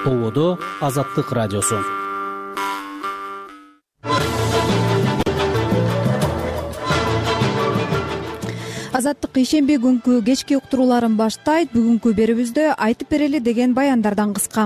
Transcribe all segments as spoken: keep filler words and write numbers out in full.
Ободо Азаттык радиосу. Азаттык ишемби күнкү кечки уктурууларын баштайт. Бүгүнкү берүүбүздө айтып берели деген баяндардан кыска.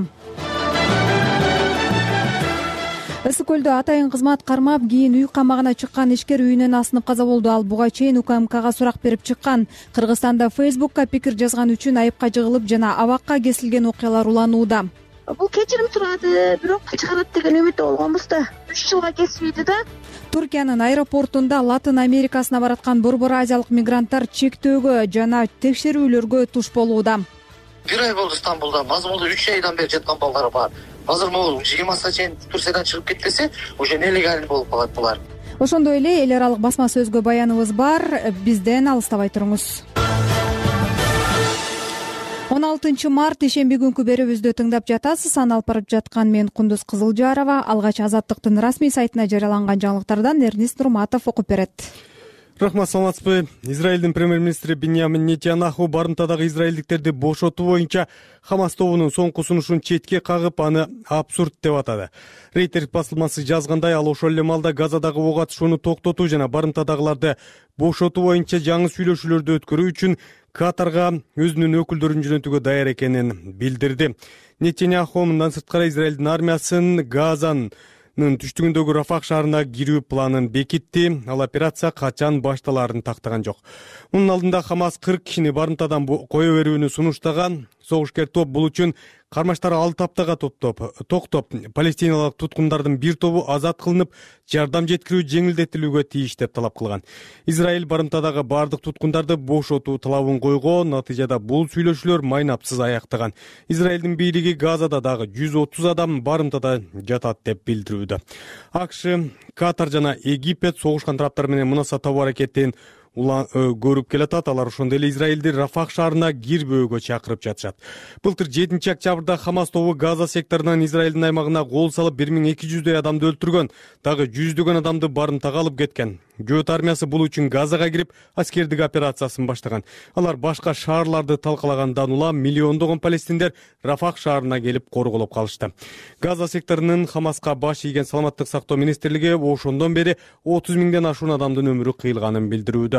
Ысык көлдө атайын кызмат кармап, кийин үй камагына чыккан ишкер үйүнөн асынып каза болду. Ал буга чейин УКМКга сурак берип чыккан. Кыргызстанда Фейсбукка пикир жазган үчүн айыпка жыгылып жана абакка кесилген окуялар уланууда. Бул кечирим сурады, бирок чыгарат деген үмүттө болгонбуз да. үч жылга кесбейди да. Туркиянын аэропортунда Латын Америкасына бараткан Борбор Азиялык мигранттар чектөөгө жана текшерүүлөргө туш болууда. Бир ай болду Стамбулда, мазмулда үч айдан бери жаткан балдар бар. Азыр могул жыйырмасына чейин Турциядан чыгып кетпесе, уже нелегал болуп калат булар. Ошондой эле эл аралык басма сөзгө баяныбыз бар. Бизден алыстабай туруңуз. он алтынчы март ишемби күнкү берүүбүздү тыңдап жатасыз. Аны алып барып жаткан мен Кундуз Кызылжарова. Алгач Азаттыктын расмий сайтына жарыяланган жаңылыктардан Эрнис Нурматов окуп берет. Рахмат, саламатсызбы. Израилдин премьер-министри Биньямин Нетаньяху барымтадагы израилдиктерди бошотуу боюнча Хамас тобунун соңку сунушун четке кагып, аны абсурд деп атады. Рейтер басылмасы жазгандай, ал ошол эле маалда Газадагы ок атышууну токтотуу жана барымтадагыларды бошотуу боюнча жаңы сүйлөшүүлөрдү өткөрүү үчүн Катарга өзүнүн өкүлдөрүн жөнөтүүгө даяр экенин билдирди. Нетаньяху мындан сырткары Израилдин армиясын Газанын түштүгүндөгү Рафах шаарына кирүү планын бекитти. Ал операция качан башталаарын тактаган жок. Мунун алдында Хамас кырк кишини барымтадан кое берүүнү сунуштаган. Согушкер топ бул үчүн кармаштар алты аптага топтоп, токтоп, палестиналык туткундардын бир тобу азат кылынып, жардам жеткирүү жеңилдетилүүгө тийиш деп талап кылган. Израиль барымтадагы бардык туткундарды бошотуу талабын койгон. Натыйжада бул сүйлөшүүлөр майнапсыз аяктаган. Израилдин бийлиги Газада дагы жүз отуз адам барымтада жатат деп билдирүүдө. АКШ, Катар жана Египет согушкан тараптар менен мунаса табуу аракетин көрүп келатат. Алар ошондой эле Израилди Рафах шаарына кирбөөгө чакырып жатышат. Былтыр жетинчи октябрда Хамас тобу Газа секторунан Израилдин аймагына кол салып бир миң эки жүздөй адамды өлтүргөн, дагы жүздөгөн адамды барымтага алып кеткен. Жөөт армиясы бул үчүн Газага кирип аскердик операциясын баштаган. Алар башка шаарларды талкалагандан улам миллиондогон палестиндер Рафах шаарына келип корголоп калышты. Газа секторунун Хамаска баш ийген саламаттык сактоо министрлиги ошондон бери отуз миңден ашуун адамдын өмүрү кыйылганын билдирүүдө.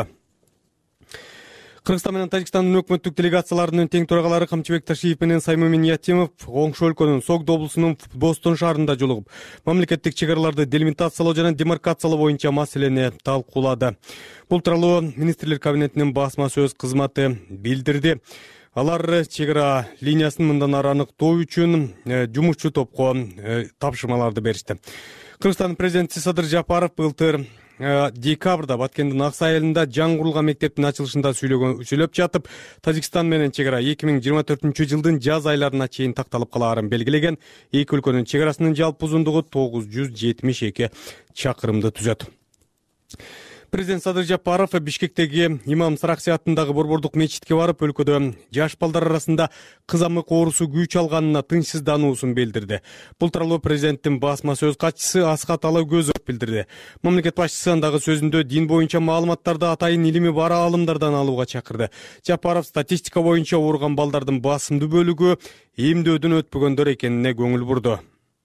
Кыргызстан менен Тажикстандын өкмөттүк делегацияларынын тең төрагалары Камчыбек Ташиев менен Саймумин Ятимов Оңшо өлкөнүн Согдо облусунун Бостон шаарында жолугуп, мамлекеттик чек араларды делимитациялоо жана демаркациялоо боюнча маселени талкуулады. Бул тууралуу министрлер кабинетинин басма сөз кызматы билдирди. Алар чек ара линиясын мындан ары аныктоо үчүн жумушчу топко тапшырмаларды беришти. Кыргызстан президенти Садыр Жапаров былтыр декабрда Баткендин Аксай айылында жаңы курулган мектептин ачылышында сүйлөгөн сүйлөп жатып, Тажикстан менен чек ара эки миң жыйырма төртүнчү жылдын жаз айларына чейин такталып калаарын белгилеген. Эки өлкөнүн чек арасынын жалпы узундугу тогуз жүз жетимиш эки чакырымды түзөт. Президент Садыр Жапаров Бишкектеги Имам Саракси атындагы борбордук мечитке барып, өлкөдө жаш балдар арасында кызамык оорусу күч алганына тынчсыздануусун билдирди. Бул тууралуу президенттин басма сөз катчысы Асхат Алакөзов билдирди. Мамлекет башчысы андагы сөзүндө дин боюнча маалыматтарды атайын илими бар аалымдардан алууга чакырды. Жапаров статистика боюнча ооруган балдардын басымдуу бөлүгү эмдөөдөн өтпөгөндөр экенине көңүл бурду.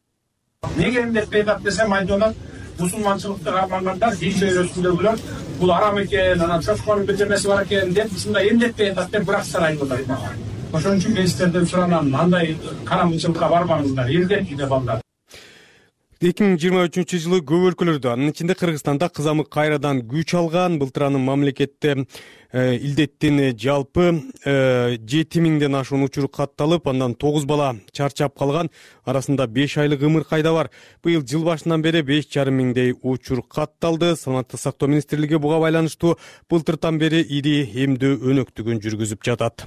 Неге эмдетпей атат десем, айдонан мусулманчылыкты кармангандар дин чөйрөсүндөгүлөр бул арам экен, анан чочконун бирдемеси бар экен деп ушундай эмдетпей атат деп бирок сарайдылар. Ошон үчүн мен сиздерден суранам, андай карамычылыкка барбаңыздар, эмдетти балдар. эки миң жыйырма үчүнчү жылы көп өлкөлөрдө, анын ичинде Кыргызстанда кызамык кайрадан күч алган. Былтыр анын мамлекетте илдеттин жалпы жети миңден ашуун учуру катталып, андан тогуз бала чарчап калган. Арасында беш айлык ымыркай да бар. Быйыл жыл башынан бери беш жарым миңдей учур катталды. Саламаттык сактоо министрлиги буга байланыштуу былтыртан бери ири эмдөө өнөктүгүн жүргүзүп жатат.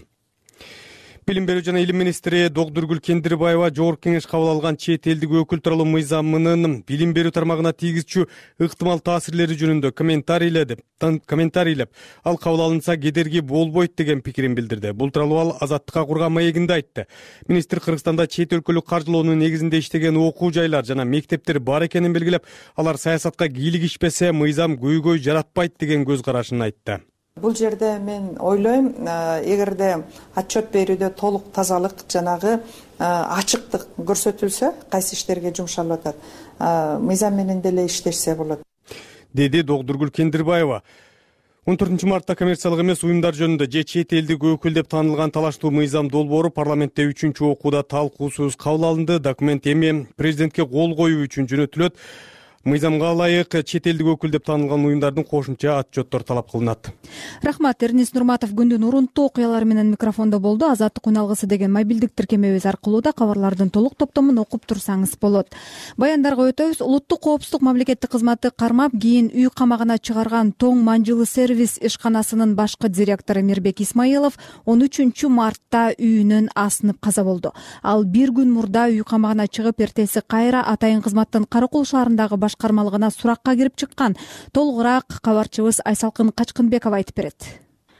Билим берүү жана илим министри Догдургүл Кендирбаева жогорку кеңеш кабыл алган чет элдик өкүл тууралуу мыйзамынын билим берүү тармагына тийгизчү ыктымал таасирлери жөнүндө комментарийлеп, комментарийлеп, ал кабыл алынса кедерги болбойт деген пикирин билдирди. Бул тууралуу ал Азаттыкка курган маегинде айтты. Министр Кыргызстанда чет өлкөлүк каржылоонун негизинде иштеген окуу жайлар жана мектептер бар экенин белгилеп, алар саясатка кийлигишпесе мыйзам көйгөй жаратпайт деген көз карашын айтты. Бул жерде мен ойлойм, эгерде отчет берүүдө толук тазалык, жанагы ачыктык көрсөтүлсө, кайсы иштерге жумшалып атат, мыйзам менен деле иштешсе болот, деди Догдургүл Кендирбаева. он төртүнчү мартта коммерциялык эмес уюмдар жөнүндө же чет элдик өкүл деп таанылган талаштуу мыйзам долбоору парламентте үчүнчү окууда талкуусуз кабыл алынды. Документ эми президентке кол коюу үчүн жөнөтүлөт. Мыйзамга ылайык чет элдик өкүл деп таанылган уюмдардын кошумча отчеттор талап кылынат. Рахмат. Эрнест Нурматов күндүн урунттуу окуялары менен микрофондо болду. Азаттык үналгысы деген мобилдик тиркемебиз аркылуу да кабарлардын толук топтомун окуп турсаңыз болот. Баяндарга өтөбүз. Улуттук коопсуздук мамлекеттик кызматы кармап, кийин үй камагына чыгарган Тоң Манжылы сервис ишканасынын башкы директору Мирбек Исмаилов он үчүнчү мартта үйүнөн асынып каза болду. Ал бир күн мурда үй камагына чыгып, эртеси кайра Атайын кызматтын Каракол шаарындагы башкармалыгына суракка кирип чыккан. Толугураак кабарчыбыз Айсалкын Качкынбекова айтып берет.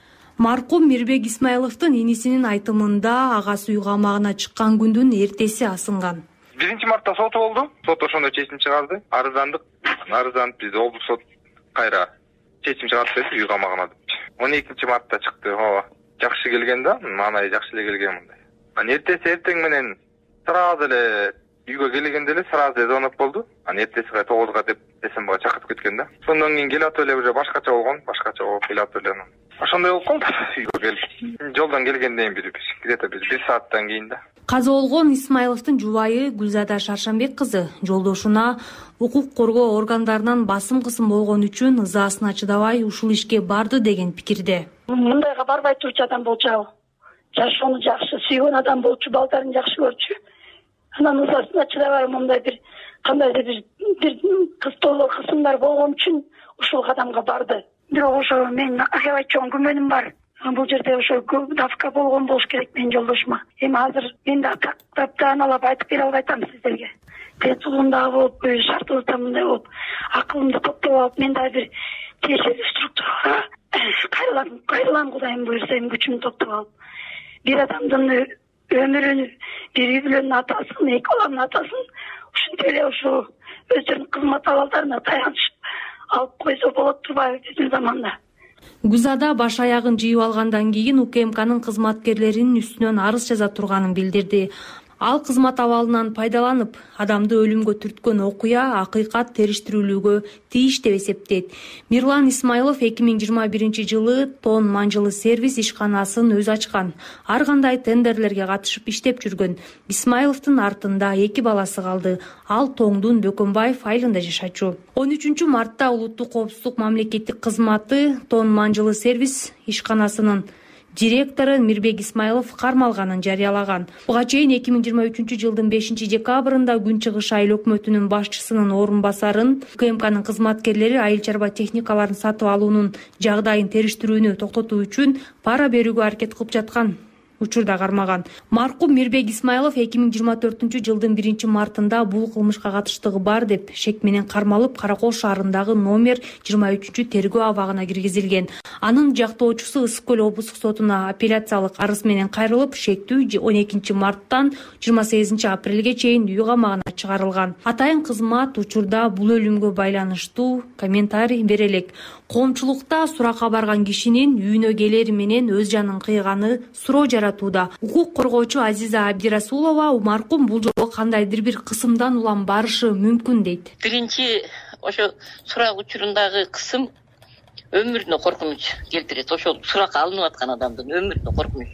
Маркум Мирбек Исмаиловдун энисинин айтымында агасы үй камагына чыккан күндүн эртеси асынган. биринчи мартта соту болду. Сот ошондо чечим чыгарды. Арыздандык. Арызданып биз облук сот кайра чечим чыгарып берди үй камагына деп. он экинчи мартта чыкты. Ооба. Жакшы келген да, манай жакшы эле келген мындай. Аны эртеси эртең менен сразу эле үйгө келгенде эле сразу эле звонок болду. Аны эртесиге тогузга деп СМБга чакырып кеткен да. Сондан кийин келип эле уже башкача болгон, башкача болуп келип эле. Ошондой болуп калды. Үйгө келип. Жолдон келгенден кийин биз где-то биз бир сааттан кийин да. Каза болгон Исмаиловдун жубайы Гүлзада Шаршанбек кызы жолдошуна укук коргоо органдарынан басым кысым болгон үчүн ызаасына чыдабай ушул ишке барды деген пикирде. Мындайга барбай турчу адам болчу. Жашоону жакшы сүйгөн адам болчу, балдарын жакшы көрчү. Анан ызасына чыдабай мындай бир кандайдыр бир бир кыстоо кысымдар болгон үчүн ушул кадамга барды. Бирок ошо мен аябай чоң күмөнүм бар. Бул жерде ошо давка болгон болуш керек менин жолдошума. Эми азыр мен да тактап аналап айтып бере албай атам сиздерге. Тетулум дагы болуп, шартыбызда мындай болуп, акылымды топтоп алып, мен дагы бир тиешелүү структурага кайрылам, кайрылам Кудайым буйрса, эми күчүмдү топтоп алып. Бир адамдын өмүрүн, бир үй бүлөнүн атасын, эки баланын атасын ушинтип эле ушу өздөрүнүн кызмат абалдарына таянышып алып койсо болот турбайбы биздин заманда. Гүзада баш аягын жыйып алгандан кийин УКМКнын кызматкерлеринин үстүнөн арыз жаза турганын билдирди. Ал кызмат абалынан пайдаланып, адамды өлүмгө түрткөн окуя акыйкат териштирүүлүүгө тийиш деп эсептейт. Мирлан Исмаилов эки миң жыйырма биринчи жылы Тоң Манжылы сервис ишканасын өзү ачкан. Ар кандай тендерлерге катышып иштеп жүргөн. Исмаиловдун артында эки баласы калды. Ал Тоңдун Бөкөнбаев айылында жашачу. он үчүнчү мартта Улуттук коопсуздук мамлекеттик кызматы Тоң Манжылы сервис ишканасынын директору Мирбек Исмаилов кармалганын жарыялаган. Буга чейин эки миң жыйырма үчүнчү жылдын бешинчи декабрында Күн Чыгыш айыл өкмөтүнүн башчысынын орун басарын УКМКнын кызматкерлери айыл чарба техникаларын сатып алуунун жагдайын териштирүүнү токтотуу үчүн пара берүүгө аракет кылып жаткан учурда кармаган. Маркум Мирбек Исмаилов эки миң жыйырма төртүнчү жылдын биринчи мартында бул кылмышка катыштыгы бар деп шек менен кармалып Каракол шаарындагы номер жыйырма үчүнчү тергөө абагына киргизилген. Анын жактоочусу Ысык Көл облустук сотуна апелляциялык арыз менен кайрылып, шектүү он экинчи марттан жыйырма сегизинчи апрелге чейин үй камагына чыгарылган. Атайын кызмат учурда бул өлүмгө байланыштуу комментарий бере элек. Коомчулукта суракка барган кишинин үйүнө келери менен өз жанын кыйганы суроо жаратууда. Укук коргоочу Азиза Абдирасулова маркум бул жолу кандайдыр бир кысымдан улам барышы мүмкүн дейт. Биринчи ошо сурак учурундагы кысым өмүрүнө коркунуч келтирет. Ошол суракка алынып аткан адамдын өмүрүнө коркунуч.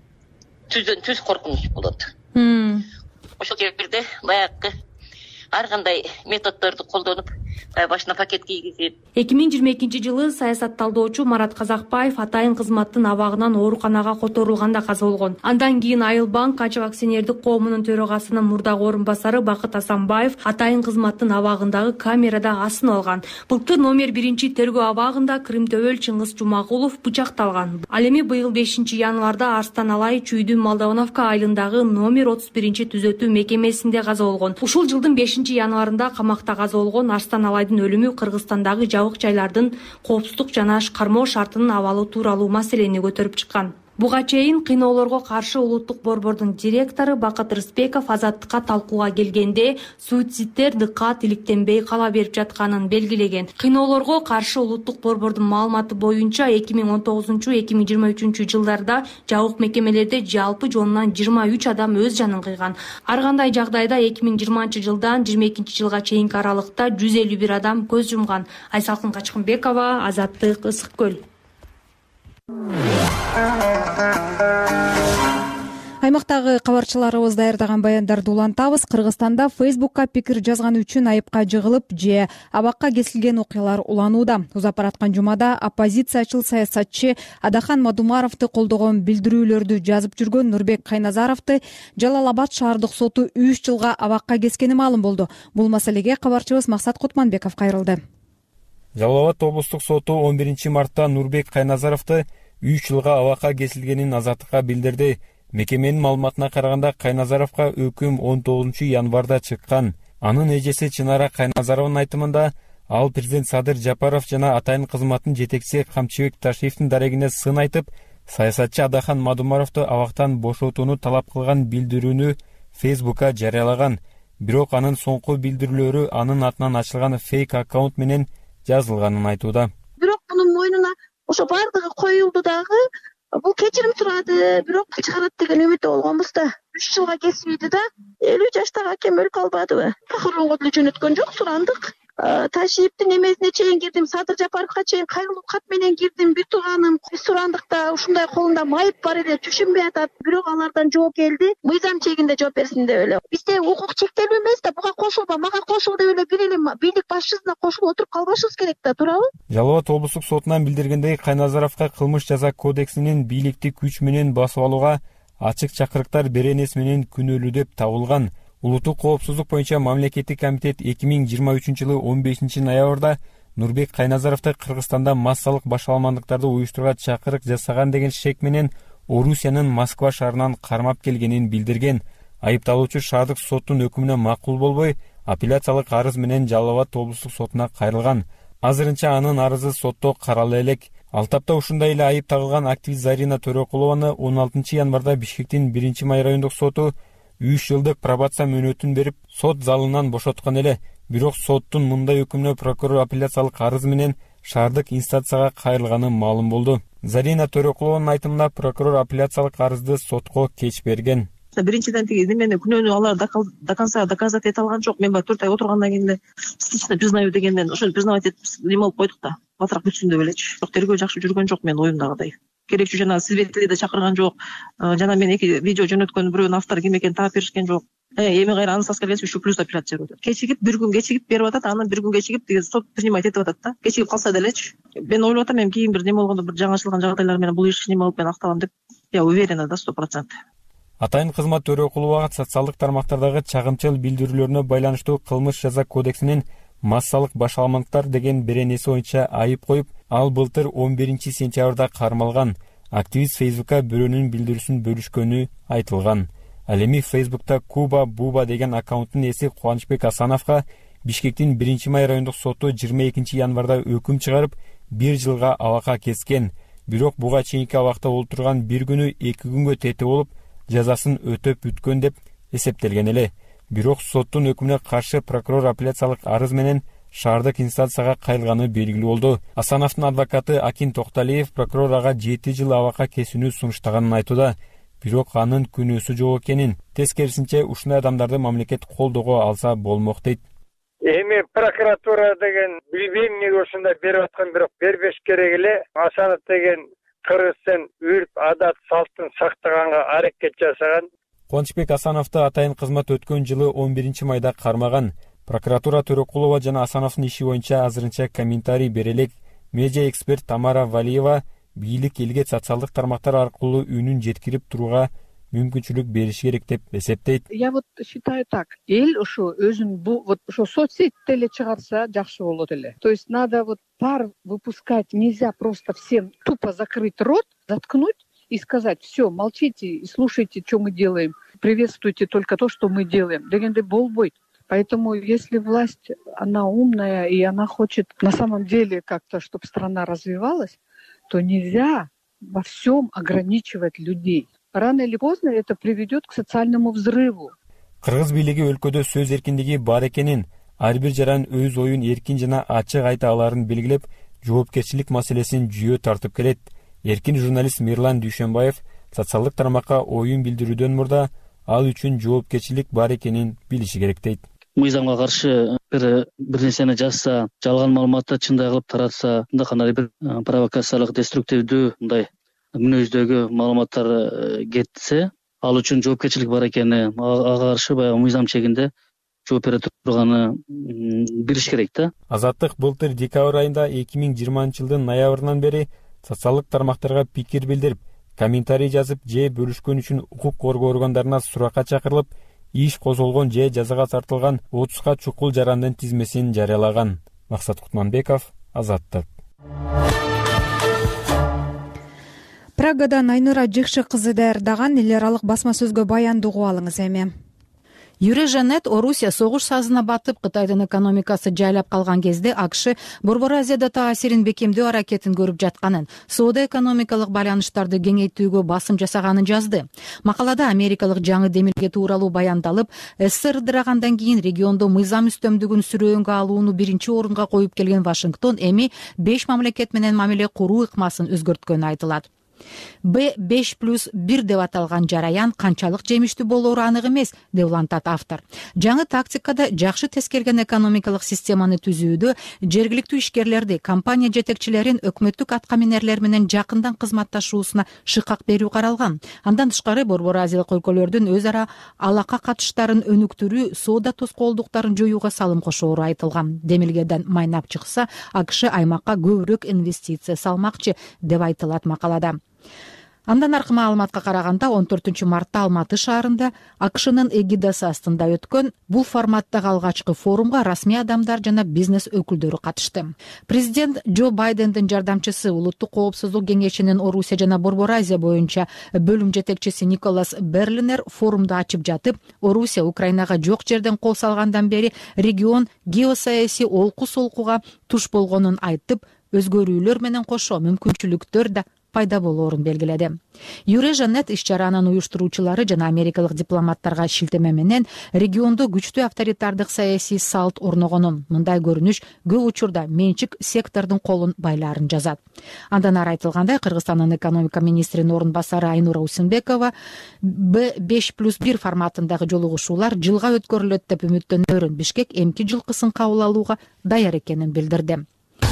Түздөн түз коркунуч болот. Ошол жерде баягы ар кандай методдорду колдонуп, башына пакет кийгизип. эки миң жыйырма экинчи жылы саясатталдоочу Марат Казакбаев Атайын кызматтын абагынан ооруканага которулганда каза болгон. Андан кийин Айыл банк ачык акционердик коомунун төрагасынын мурдагы орун басары Бакыт Асанбаев Атайын кызматтын абагындагы камерада асынып алган. Былтыр номер биринчи тергөө абагында Кырымтөбөл Чыңгыз Жумагулов бычакталган. Ал эми быйыл бешинчи январда Арстан Алай Чүйдү Молдовановка айылындагы номер отуз биринчи түзөтүү мекемесинде каза болгон. Ушул жылдын бешинчи январында камакта каза болгон Арстан Алайдын өлүмү Кыргызстандагы жабык жайлардын коопсуздук жана кармоо шартынын абалы тууралуу маселени көтөрүп чыккан. Буга чейин кыйноолорго каршы улуттук борбордун директору Бакыт Рыспеков Азаттыкка талкууга келгенде суицидтер дыккат иликтенбей кала берип жатканын белгилеген. Кыйноолорго каршы улуттук борбордун маалыматы боюнча эки миң он тогузунчу эки миң жыйырма үчүнчү жылдарда жабык мекемелерде жалпы жонунан жыйырма үч адам өз жанын кыйган. Ар кандай жагдайда эки миң жыйырманчы жылдан жыйырма экинчи жылга чейинки аралыкта жүз элүү бир адам көз жумган. Айсалкын Качкынбекова, Азаттык, Ысык көл. Аймактагы кабарчыларыбыз даярдаган баяндарды улантабыз. Кыргызстанда Фейсбукка пикир жазган үчүн айыпка жыгылып же абакка кесилген окуялар уланууда. Узап бараткан жумада оппозициячыл саясатчы Адахан Мадумаровду колдогон билдирүүлөрдү жазып жүргөн Нурбек Кайназаровду Жалал Абад шаардык соту үч жылга абакка кескени маалым болду. Бул маселеге кабарчыбыз Максат Кутманбеков кайрылды. Жалал Абад облустук соту он биринчи мартта Нурбек Кайназаровду үч жылга абакка кесилгенин Азаттыкка билдирди. Мекеменин маалыматына караганда Кайназаровго өкүм он тогузунчу январда чыккан. Анын эжеси Чынара Кайназарованын айтымында ал президент Садыр Жапаров жана атайын кызматтын жетекчиси Камчыбек Ташиевдин дарегине сын айтып, саясатчы Адахан Мадумаровду абактан бошотууну талап кылган билдирүүнү Фейсбукка жарыялаган. Бирок анын соңку билдирүүлөрү анын атынан ачылган фейк аккаунт менен жазылганын айтууда. Бирок мунун мойнуна ошо бардыгы коюлду дагы. Бул кечирим сурады, бирок чыгарат деген үмүттө болгонбуз да. үч жылга кесбейди да. элүү жаштагы акем өлүп калбадыбы? Прокурорго деле жөнөткөн жок, сурандык. Ташиевдин эмесине чейин кирдим, Садыр Жапаровго чейин кайрылуу кат менен кирдим. Бир тууганым сурандык да ушундай колунда майып бар эле, түшүнбөй атат. Бирок алардан жооп келди. Мыйзам чегинде жооп берсин деп эле. Бизде укук чектелүү эмес да, буга кошулба, мага кошул деп эле бир эле бийлик башчысына кошулуп отуруп калбашыбыз керек да, туурабы? Жалал Абад облустук сотунан билдиргендей, Кайназаровго кылмыш жаза кодексинин бийликти күч менен басып алууга ачык чакырыктар беренеси менен күнөөлүү деп табылган. Улуттук коопсуздук боюнча мамлекеттик комитет эки миң жыйырма үчүнчү жылы он бешинчи ноябрда Нурбек Кайназаровду Кыргызстанда массалык башаламандыктарды уюштурууга чакырык жасаган деген шек менен Орусиянын Москва шаарынан кармап келгенин билдирген. Айыпталуучу шаардык соттун өкүмүнө макул болбой, апелляциялык арыз менен Жалал Абад облустук сотуна кайрылган. Азырынча анын арызы сотто каралып элек. Ал тапта ушундай эле айып тагылган активист Зарина Төрөкулованы он алтынчы январда Бишкектин биринчи май райондук соту үч жылдык пробация мөөнөтүн берип, сот залынан бошоткон эле. Бирок соттун мындай өкүмүнө прокурор апелляциялык арыз менен шаардык инстанцияга кайрылганы маалым болду. Зарина Төрөкулованын айтымында прокурор апелляциялык арызды сотко кеч берген. Биринчиден тиги немени күнөөнү алар до конца доказать эте алган жок. Мен баягы төрт ай отургандан кийин эле частично признаю дегенден ошо признавать этип неме алып койдук да. Батыраак бүтсүн деп элечи. Бирок тергөө жакшы жүргөн жок менин оюмдагыдай. Керекчүү жана свидетелей да чакырган жок. Жана мен эки видео жөнөткөн бирөөнүн автору ким экенин таап беришкен жок. Эми кайра анын соскалгенчи ушу плюс апелляция берип атат. Кечигип бир күн кечигип берип атат, анан бир күн кечигип тиги сот принимать этип атат да. Кечигип калса делечи. Мен ойлоп атам, эми кийин бир неме болгондо бир жаңычылган жагдайлар менен бул иш неме алып мен акталам деп. Я уверена да сто процентов. Атайын кызмат Төрөкуловага социалдык тармактардагы чагымчыл билдирүүлөрүнө байланыштуу кылмыш жаза кодексинин массалык башаламандыктар деген беренеси боюнча айып коюп, ал былтыр он биринчи сентябрда кармалган. Активист Фейсбукка бирөөнүн билдирүүсүн бөлүшкөнү айтылган. Ал эми Фейсбукта Куба Буба деген аккаунттун ээси Кубанычбек Асановго Бишкектин биринчи май райондук соту жыйырма экинчи январда өкүм чыгарып, бир жылга абакка кескен. Бирок буга чейинки абакта олтурган бир күнү эки күнгө тете болуп, жазасын өтөп бүткөн деп эсептелген эле. Бирок соттун өкүмүнө каршы прокурор апелляциялык арыз менен шаардык инстанцияга кайрылганы белгилүү болду. Асановдун адвокаты Акин Токталиев прокурор ага жети жыл абакка кесүүнү сунуштаганын айтууда. Бирок анын күнөөсү жок экенин, тескерисинче ушундай адамдарды мамлекет колдого алса болмок дейт. Эми прокуратура деген билбейм эмнеге ушундай берип аткан, бирок бербеш керек эле. Асанов деген кыргыздын үрп адат салтын сактаганга аракет жасаган. Кубанычбек Асановду атайын кызмат өткөн жылы он биринчи майда кармаган. Прокуратура Төрөкулова жана Асановдун иши боюнча азырынча комментарий бере элек. Медиа эксперт Тамара Валиева бийлик элге социалдык тармактар аркылуу үнүн жеткирип турууга мүмкүнчүлүк бериш керек деп эсептейт. Я вот считаю так. Эл ошо өзүн бу вот ошо соцсетте эле чыгарса жакшы болот эле. То есть надо вот пар выпускать, нельзя просто всем тупо закрыть рот, заткнуть и сказать: все, молчите и слушайте, что мы делаем. Приветствуйте только то, что мы делаем. Дегенде болбойт. Поэтому если власть, она умная и она хочет на самом деле как-то, чтобы страна развивалась, то нельзя во всем ограничивать людей. Рано или поздно это приведет к социальному взрыву. Кыргыз бийлиги өлкөдө сөз эркиндиги бар экенин, ар бир жаран өз оюн эркин жана ачык айта аларын белгилеп, жоопкерчилик маселесин жүйө тартып келет. Эркин журналист Мирлан Дүйшөнбаев социалдык тармакка оюн билдирүүдөн мурда ал үчүн жоопкерчилик бар экенин билиши керек дейт. Мыйзамга каршы бир бир нерсени жазса, жалган маалыматты чындай кылып таратса, мындай кандай бир провокациялык, деструктивдүү мындай мүнөздөгү маалыматтар кетсе, ал үчүн жоопкерчилик бар экени, ага каршы баягы мыйзам чегинде жооп бере турганы билиш керек да. Азаттык былтыр декабрь айында эки миң жыйырманчы жылдын ноябрынан бери социалдык тармактарга пикир билдирип, комментарий жазып же бөлүшкөн үчүн укук коргоо органдарына суракка чакырылып, иш козголгон же жазага тартылган отузга чукул жарандын тизмесин жарыялаган. Максат Кутманбеков, Азаттык. Прагадан Айнура Жыкшы кызы даярдаган эл аралык басма сөзгө баянды угуп алыңыз эми. Юре Жанет Орусия согуш сазына батып, Кытайдын экономикасы жайлап калган кезде АКШ Борбор Азияда таасирин бекемдөө аракетин көрүп жатканын, соода экономикалык байланыштарды кеңейтүүгө басым жасаганын жазды. Макалада америкалык жаңы демилге тууралуу баяндалып, СССР ыдырагандан кийин региондо мыйзам үстөмдүгүн сүрөөнгө алууну биринчи орунга коюп келген Вашингтон эми беш мамлекет менен мамиле куруу ыкмасын өзгөрткөнү айтылат. Б беш плюс бир деп аталган жараян канчалык жемиштүү болоору анык эмес, деп улантат автор. Жаңы тактикада жакшы тескерген экономикалык системаны түзүүдө жергиликтүү ишкерлерди, компания жетекчилерин өкмөттүк аткаминерлер менен жакындан кызматташуусуна шыкак берүү каралган. Андан тышкары Борбор Азиялык өлкөлөрдүн өз ара алака катыштарын өнүктүрүү, соода тоскоолдуктарын жоюуга салым кошоору айтылган. Демилгеден майнап чыкса, АКШ аймакка көбүрөөк инвестиция салмакчы, деп айтылат макалада. Андан аркы маалыматка караганда он төртүнчү мартта Алматы шаарында АКШнын эгидасы астында өткөн бул форматтагы алгачкы форумга расмий адамдар жана бизнес өкүлдөрү катышты. Президент Джо Байдендин жардамчысы, Улуттук коопсуздук кеңешинин Орусия жана Борбор Азия боюнча бөлүм жетекчиси Николас Берлинер форумду ачып жатып, Орусия Украинага жок жерден кол салгандан бери регион геосаясий олку-солкуга туш болгонун айтып, өзгөрүүлөр менен кошо мүмкүнчүлүктөр да пайда болоорун белгиледи. Юре Жанет иш-чаранын уюштуруучулары жана америкалык дипломаттарга шилтеме менен региондо күчтүү авторитардык саясий салт орногонун, мындай көрүнүш көп учурда менчик сектордун колун байлаарын жазат. Андан ары айтылгандай, Кыргызстандын экономика министринин орун басары Айнура Усенбекова Б беш плюс бир форматындагы жолугушуулар жылга өткөрүлөт деп үмүттөнөөрүн, Бишкек эмки жылкысын кабыл алууга даяр экенин билдирди.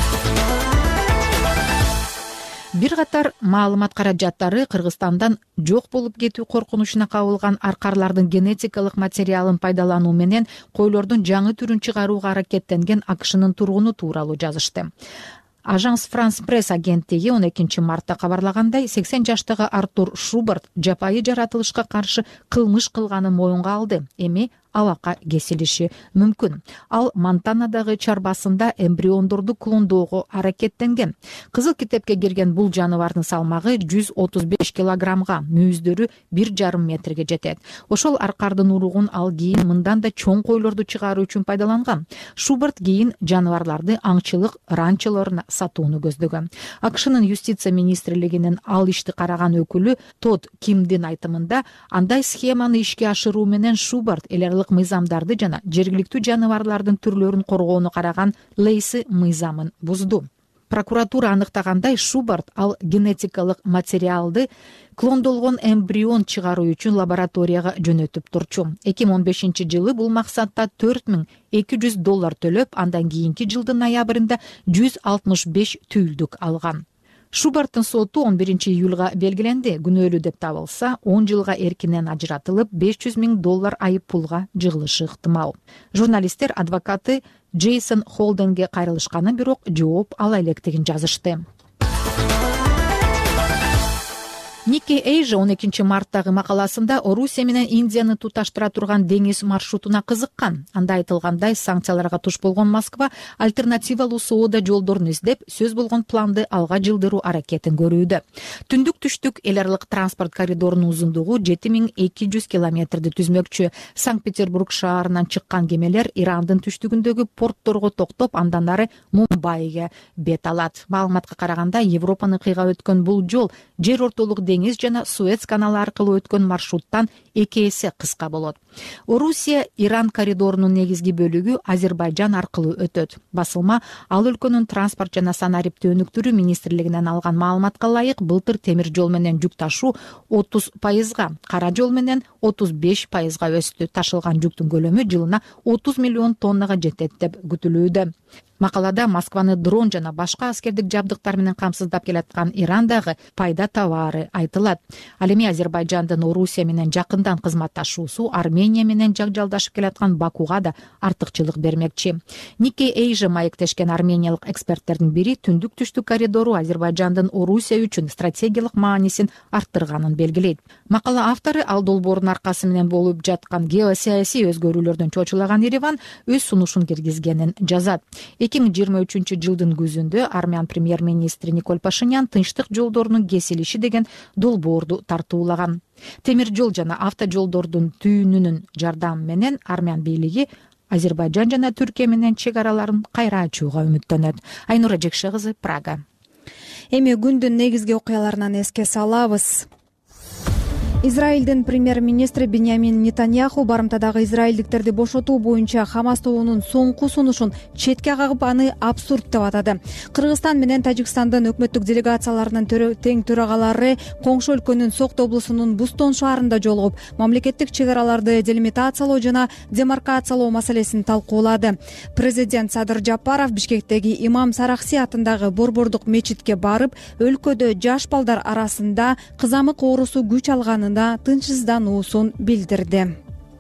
Бир катар маалымат каражаттары Кыргызстандан жок болуп кетүү коркунучуна кабылган аркарлардын генетикалык материалын пайдалануу менен койлордун жаңы түрүн чыгарууга аракеттенген АКШнын тургуну тууралуу жазышты. Ажанс Франс Пресс агенттиги он экинчи мартта кабарлагандай, сексен жаштагы Артур Шубарт жапайы жаратылышка каршы кылмыш кылганын моюнга алды. Эми абакка кесилиши мүмкүн. Ал Монтанадагы чарбасында эмбриондорду клондоого аракеттенген. Кызыл китепке кирген бул жаныбардын салмагы жүз отуз беш килограммга, мүйүздөрү бир жарым метрге жетет. Ошол аркардын уругун ал кийин мындан да чоң койлорду чыгаруу үчүн пайдаланган. Шубарт кийин жаныбарларды аңчылык ранчолоруна сатууну көздөгөн. АКШнын юстиция министрлигинин ал ишти караган өкүлү Тод Кимдин айтымында, андай схеманы ишке ашыруу менен Шубарт эл мыйзамдарды жана жергиликтүү жаныбарлардын түрлөрүн коргоону караган Лейси мыйзамын бузду. Прокуратура аныктагандай, Шубарт ал генетикалык материалды клондолгон эмбрион чыгаруу үчүн лабораторияга жөнөтүп турчу. эки миң он бешинчи жылы бул максатта төрт миң эки жүз доллар төлөп, андан кийинки жылдын ноябрында жүз алтымыш беш түйүлдүк алган. Шубарттын соту он биринчи июлга белгиленди. Күнөөлүү деп табылса, он жылга эркинен ажыратылып, беш жүз миң доллар айып пулга жыгылышы ыктымал. Журналисттер адвокаты Джейсон Холденге кайрылышканы, бирок жооп ала электигин жазышты. Никки Эйжа он экинчи марттагы макаласында Орусия менен Индияны туташтыра турган деңиз маршрутуна кызыккан. Анда айтылгандай, санкцияларга туш болгон Москва альтернативалуу соода жолдорун издеп, сөз болгон планды алга жылдыруу аракетин көрүүдө. Түндүк түштүк эл аралык транспорт коридорунун узундугу жети миң эки жүз километрди түзмөкчү. Санкт-Петербург шаарынан чыккан кемелер Ирандын түштүгүндөгү портторго токтоп, андан ары Мумбайга бет алат. Маалыматка караганда, Европаны кыйгап өткөн бул жол жер ортолук деңиз жана Суэц каналы аркылуу өткөн маршруттан эки эсе кыска болот. Орусия Иран коридорунун негизги бөлүгү Азербайжан аркылуу өтөт. Басылма ал өлкөнүн транспорт жана санариптүү өнүктүрүү министрлигинен алган маалыматка ылайык, былтыр темир жол менен жүк ташуу отуз пайызга, кара жол менен отуз беш пайызга өстү. Ташылган жүктүн көлөмү жылына отуз миллион тоннага жетет деп күтүлүүдө. Макалада Москваны дрон жана башка аскердик жабдыктар менен камсыздап келаткан Ирандагы пайда табаары айтылат. Ал эми Азербайжандын Орусия менен жакындан кызматташуусу Армения менен жакжалдашып келаткан Бакуга да артыкчылык бермекчи. Никки Эйжа маектешкен армениялык эксперттердин бири түндүк түштүк коридору Азербайжандын Орусия үчүн стратегиялык маанисин арттырганын белгилейт. Макала автору ал долбоордун аркасы менен болуп жаткан геосаясий өзгөрүүлөрдөн чочулаган Ереван өз сунушун киргизгенин жазат. эки миң жыйырма үчүнчү жылдын күзүндө армян премьер-министри Николь Пашинян тынчтык жолдорунун кесилиши деген долбоорду тартуулаган. Темир жол жана автожолдордун түйүнүнүн жардамы менен армян бийлиги Азербайжан жана Түркия менен чек араларын кайра ачууга үмүттөнөт. Айнура Жекше кызы, Прага. Эми күндүн негизги окуяларынан эске салабыз. Израилдин премьер-министри Биньямин Нетаньяху барымтадагы израилдиктерди бошотуу боюнча Хамас тобунун соңку сунушун четке кагып, аны абсурд деп атады. Кыргызстан менен Тажикстандын өкмөттүк делегацияларынын тең төрагалары коңшу өлкөнүн Сокто облусунун Бустон шаарында жолугуп, мамлекеттик чек араларды делимитациялоо жана демаркациялоо маселесин талкуулады. Президент Садыр Жапаров Бишкектеги Имам Сарахси атындагы Борбордук мечитке барып, өлкөдө жаш балдар арасында кызамык оорусу күч алганын тынчсыздануусун билдирди.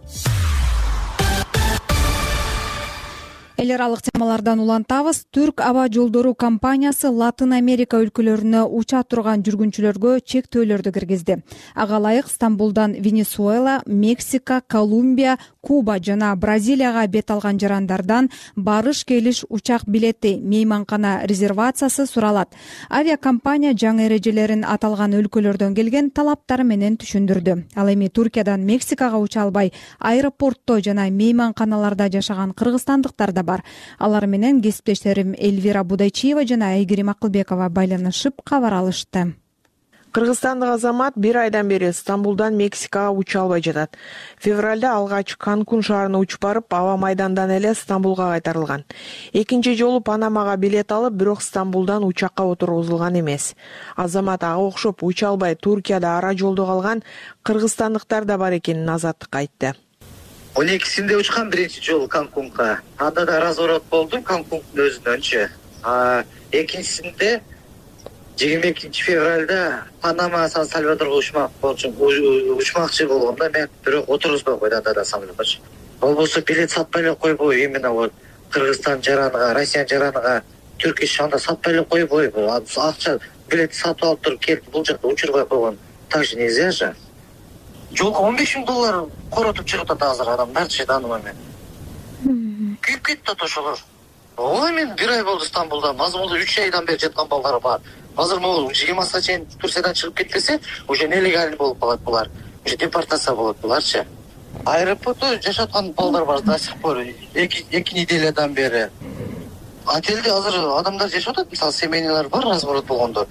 Эл аралык темалардан улантабыз. Түрк аба жолдору компаниясы Латын Америка өлкөлөрүнө уча турган жүргүнчүлөргө чектөөлөрдү киргизди. Ага ылайык Стамбулдан Венесуэла, Мексика, Колумбия, Куба жана Бразилияга бет алган жарандардан барыш келиш учак билети, мейманкана резервациясы суралат. Авиакомпания жаңы эрежелерин аталган өлкөлөрдөн келген талаптары менен түшүндүрдү. Ал эми Туркиядан Мексикага уча албай, аэропортто жана мейманканаларда жашаган кыргызстандыктар да бар. Алар менен кесиптештерим Эльвира Будайчиева жана Айгерим Акылбекова байланышып кабар алышты. Кыргызстандык азамат бир айдан бери Стамбулдан Мексикага уча албай жатат. Февралда алгач Канкун шаарына учуп барып, аба майдандан эле Стамбулга кайтарылган. Экинчи жолу Панамага билет алып, бирок Стамбулдан учакка отургузулган эмес. Азамат ага окшоп уча албай Туркияда ара жолдо калган кыргызстандыктар да бар экенин Азаттыкка айтты. он экисинде учкан биринчи жолу Канкунга. Анда да разворот болду Канкундун өзүнөнчү. А экинчисинде жыйырма экинчи февралда Панама Сан-Сальвадорго учмак учмакчы болгондо мен бирок отургузбай койду анда да самолетчу. Болбосо билет сатпай эле койбой, именно вот Кыргызстан жараныга, Россия жараныга Түркия анда сатпай эле койбой. Акча билет сатып алып туруп келип бул жакта учурбай койгон. Так же нельзя же. Жолго он беш миң доллар коротуп чыгып атат азыр адамдарчы данный момент. Күйүп кетти да ошолор. Ой, мен бир ай болду Стамбулда, азыр болду үч айдан бери жаткан балдар бар. Азыр могул жыйырмасына чейин Турциядан чыгып кетпесе, уже нелегальный болуп калат булар. Уже депортация болот буларчы. Аэропортто жашаткан балдар бар до сих пор эки неделядан бери. Отелде азыр адамдар жашап атат, мисалы семейныйлар бар, разворот болгондор.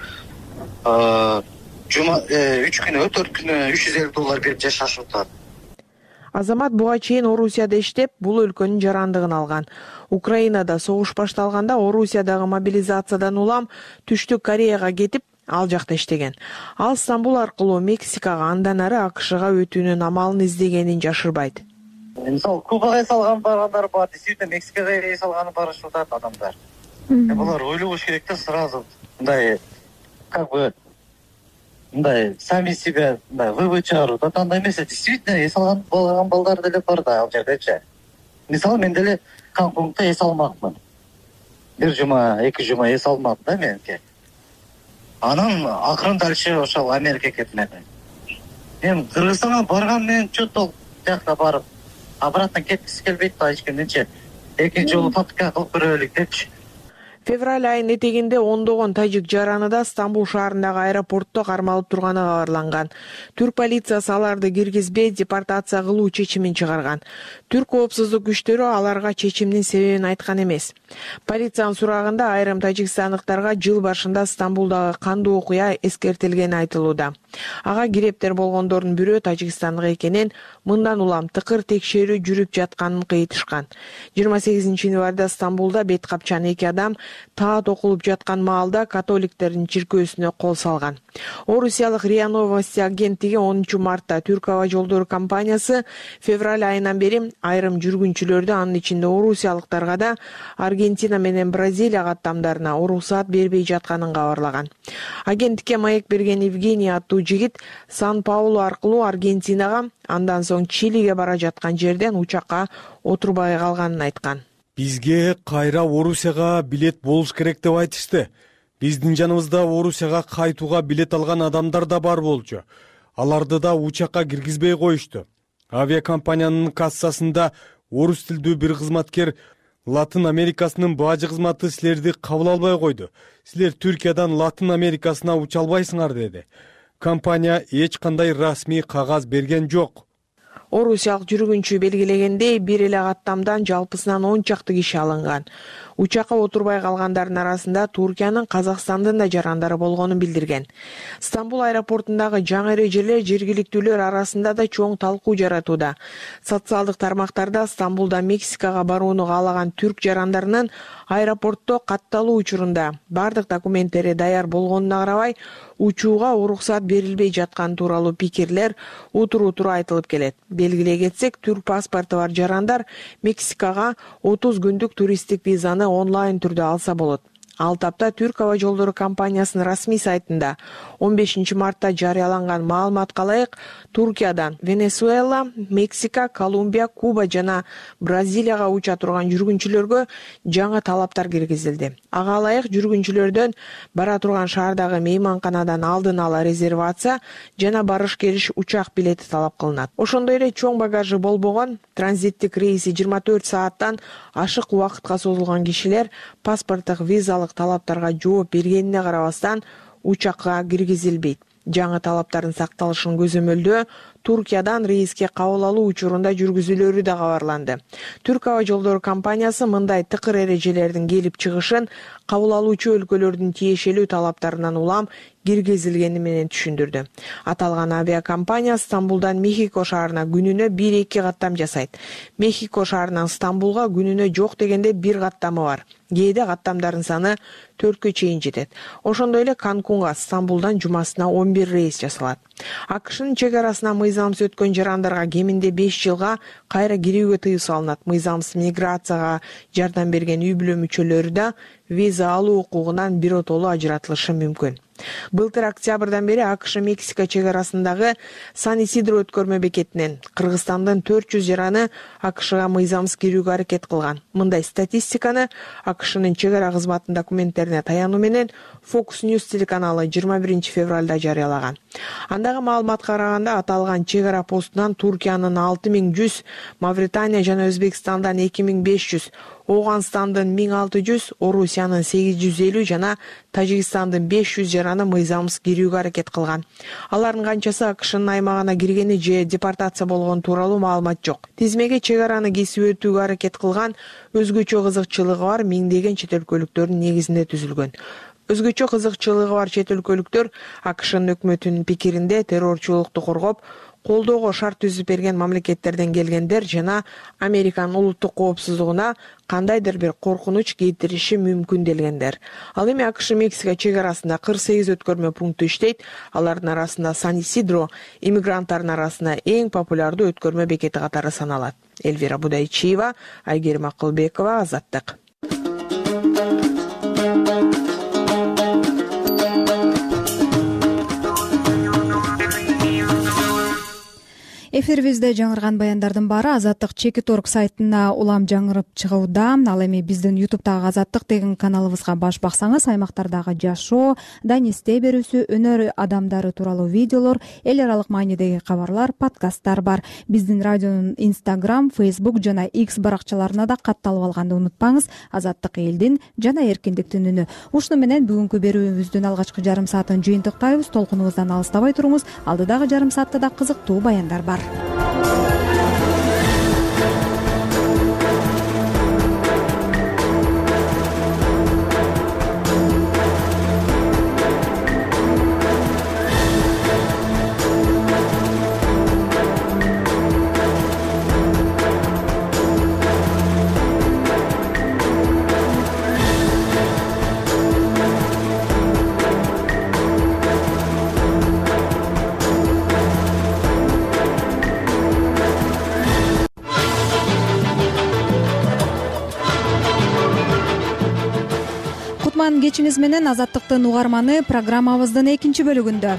Жума үч күнү, төрт күнү үч жүз элүү доллар берип жашашып атат. Азамат буга чейин Орусияда иштеп, бул өлкөнүн жарандыгын алган. Украинада согуш башталганда Орусиядагы мобилизациядан улам Түштүк Кореяга кетип, ал жакта иштеген. Ал Стамбул аркылуу Мексикага, андан ары АКШга өтүүнүн амалын издегенин жашырбайт. Мисалы Кубага эс алган баргандар бар, действительно Мексикага эс алганы барышып атат адамдар. Булар ойлобош керек да сразу. Мындай как бы мындай сами себя мындай вывод чыгаруу да андай эмес. Действительно эс алган болгон балдар деле бар да ал жагдачы. Мисалы мен деле Канкунда эс алмакмын. Бир жума, эки жума эс алмадым да менке. Анан акырын дальше ошол Америкага кетмеди. Мен Кыргызстанга барган менен чөтөл жакка барып, обратно кеткиси келбейт да эчкимденчи. Экинчи жолу попытка кылып көрөлүк депчи. Февраль айынын этегинде ондогон тажик жараныда Стамбул шаарындагы аэропортто кармалып турганы кабарланган. Түрк полициясы аларды киргизбей депортация кылуу чечимин чыгарган. Түрк коопсуздук күчтөрү аларга чечимдин себебин айткан эмес. Полициянын сурагында айрым тажикстандыктарга жыл башында Стамбулдагы кандуу окуя эскертилгени айтылууда. Ага кирептер болгондордун бирөө тажикстандык экенин, мындан улам тыкыр текшерүү жүрүп жатканын кыйтышкан. жыйырма сегизинчи январда Стамбулда бет капчан эки адам таат окулуп жаткан маалда католиктердин чиркөөсүнө кол салган. Орусиялык РИА Новости агенттиги онунчу мартта Түрк аба жолдору компаниясы февраль айынан бери айрым жүргүнчүлөрдү, анын ичинде орусиялыктарга да Аргентина менен Бразилия каттамдарына уруксаат бербей жатканын кабарлаган. Агенттикке маек берген Евгений аттуу жигит Сан-Паулу аркылуу Аргентинага, андан соң Чилиге бара жаткан жерден учакка отурбай калганын айткан. Бизге кайра Орусияга билет болуш керек деп айтышты. Биздин жаныбызда Орусияга кайтууга билет алган адамдар да бар болчу. Аларды да учакка киргизбей коюшту. Авиакомпаниянын кассасында орус тилдүү бир кызматкер Латын Америкасынын бажы кызматы силерди кабыл албай койду. Силер Түркиядан Латын Америкасына уча албайсыңар деди. Компания эч кандай расмий кагаз берген жок. Орусиялык жүргүнчү белгилегендей, бир эле каттамдан жалпысынан он чакты киши алынган. Учакка отурбай калгандардын арасында Туркиянын, Казакстандын да жарандары болгонун билдирген. Стамбул аэропортундагы жаңы эрежелер жергиликтүүлөр арасында да чоң талкуу жаратууда. Социалдык тармактарда Стамбулда Мексикага барууну каалаган түрк жарандарынын аэропортто катталуу учурунда бардык документтери даяр болгонуна карабай, учууга уруксаат берилбей жаткан тууралуу пикирлер утур-утур айтылып келет. Белгилей кетсек, түрк паспорту бар жарандар Мексикага отуз күндүк туристтик визаны онлайн түрдө алса болот. Ал тапта Түрк аба жолдору компаниясынын расмий сайтында он бешинчи мартта жарыяланган маалыматка ылайык, Туркиядан Венесуэла, Мексика, Колумбия, Куба жана Бразилияга уча турган жүргүнчүлөргө жаңы талаптар киргизилди. Ага ылайык жүргүнчүлөрдөн бара турган шаардагы мейманканадан алдын ала резервация жана барыш келиш учак билети талап кылынат. Ошондой эле чоң багажы болбогон транзиттик рейси жыйырма төрт сааттан ашык убакытка созулган кишилер паспорттук, визалык талаптарга жооп бергенине карабастан учакка киргизилбейт. Жаңы талаптардын сакталышын көзөмөлдөө Туркиядан рейске кабыл алуу учурунда жүргүзүлөрү да кабарланды. Түрк аба жолдору компаниясы мындай тыкыр эрежелердин келип чыгышын кабыл алуучу өлкөлөрдүн тиешелүү талаптарынан улам киргизилгени менен түшүндүрдү. Аталган авиакомпания Стамбулдан Мехико шаарына күнүнө бир-эки каттам жасайт. Мехико шаарынан Стамбулга күнүнө жок дегенде бир каттамы бар. Кээде каттамдардын саны төрткө чейин жетет. Ошондой эле Канкунга Стамбулдан жумасына он бир рейс жасалат. АКШнын чек арасына мыйзамсыз өткөн жарандарга кеминде беш жылга кайра кирүүгө тыюу салынат. Мыйзамсыз миграцияга жардам берген үй бүлө мүчөлөрү да виза алуу укугунан биротолуу ажыратылышы мүмкүн. Былтыр октябрдан бери АКШ Мексика чек арасындагы Сан-Исидро өткөрмө бекетинен Кыргызстандын төрт жүз жараны АКШга мыйзамсыз кирүүгө аракет кылган. Мындай статистиканы АКШнын чек ара кызматынын документтерине таянуу менен Fox News телеканалы жыйырма биринчи февралда жарыялаган. Андагы маалыматка караганда, аталган чек ара постунан Туркиянын алты миң жүз, Мавритания жана Өзбекстандан эки миң беш жүз, Оганстандын миң алты жүз, Орусиянын сегиз жүз элүү жана Тажикстандын беш жүз жараны мыйзамсыз кирүүгө аракет кылган. Алардын канчасы АКШнын аймагына киргени же депортация болгон тууралуу маалымат жок. Тизмеге чек араны кесип өтүүгө аракет кылган өзгөчө кызыкчылыгы бар миңдеген чет өлкөлүктөрдүн негизинде түзүлгөн. Өзгөчө кызыкчылыгы бар чет өлкөлүктөр АКШнын өкмөтүнүн пикиринде террорчулукту коргоп, колдоого шарт түзүп берген мамлекеттерден келгендер жана Американын улуттук коопсуздугуна кандайдыр бир коркунуч кетириши мүмкүн делгендер. Ал эми АКШ Мексика чек арасында кырк сегиз өткөрмө пункту иштейт. Алардын арасында Сан-Исидро иммигранттардын арасында эң популярдуу өткөрмө бекети катары саналат. Эльвира Будайчиева, Айгерим Акылбекова, Азаттык. эфирибизде жаңырган баяндардын баары Азаттык чекит орг сайтына улам жаңырып чыгууда. Ал эми биздин ютубтагы Азаттык деген каналыбызга баш баксаңыз, аймактардагы жашоо, данисте берүүсү, өнөр адамдары тууралуу видеолор, эл аралык маанидеги кабарлар, подкасттар бар. Биздин радионун Instagram, Facebook жана X баракчаларына да катталып алганды унутпаңыз. Азаттык элдин жана эркиндиктин үнү. Ушуну менен бүгүнкү берүүбүздүн алгачкы жарым саатын жыйынтыктайбыз. Толкунубуздан алыстабай туруңуз. Алдыдагы жарым саатта да кызыктуу баяндар бар. Кечиңиз менен Азаттыктын угарманы программабыздын экинчи бөлүгүндө.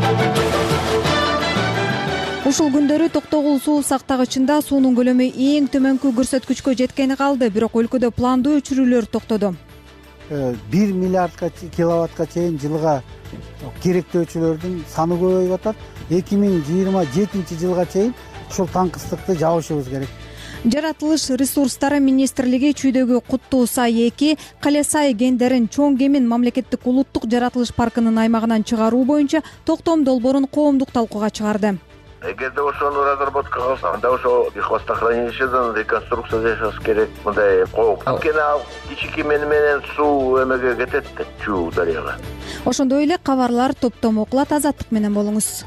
Ушул күндөрү Токтогул суу сактагычында суунун көлөмү эң төмөнкү көрсөткүчкө жеткени калды, бирок өлкөдө пландуу өчүрүүлөр токтоду. бир миллиардка киловаттка чейин жылга керектүү өчүрүүлөрдүн саны көбөйүп атат. эки миң жыйырма жетинчи жылга чейин ушул таңкыстыкты жабышыбыз керек. Жаратылыш ресурстары министрлиги Чүйдөгү Куттуу Сай эки Кале Сай кендерин чоң кемин мамлекеттик улуттук жаратылыш паркынын аймагынан чыгаруу боюнча токтом долбоорун коомдук талкууга чыгарды. Эгерде ошону разработка кылса, анда ошо хвостохранилищеден реконструкция жасаш керек. Мындай коом. Анткени ал кичи кемен менен суу эмеге кетет да, Чүү дарыяга. Ошондой эле кабарлар топтом окулат. Азаттык менен болуңуз.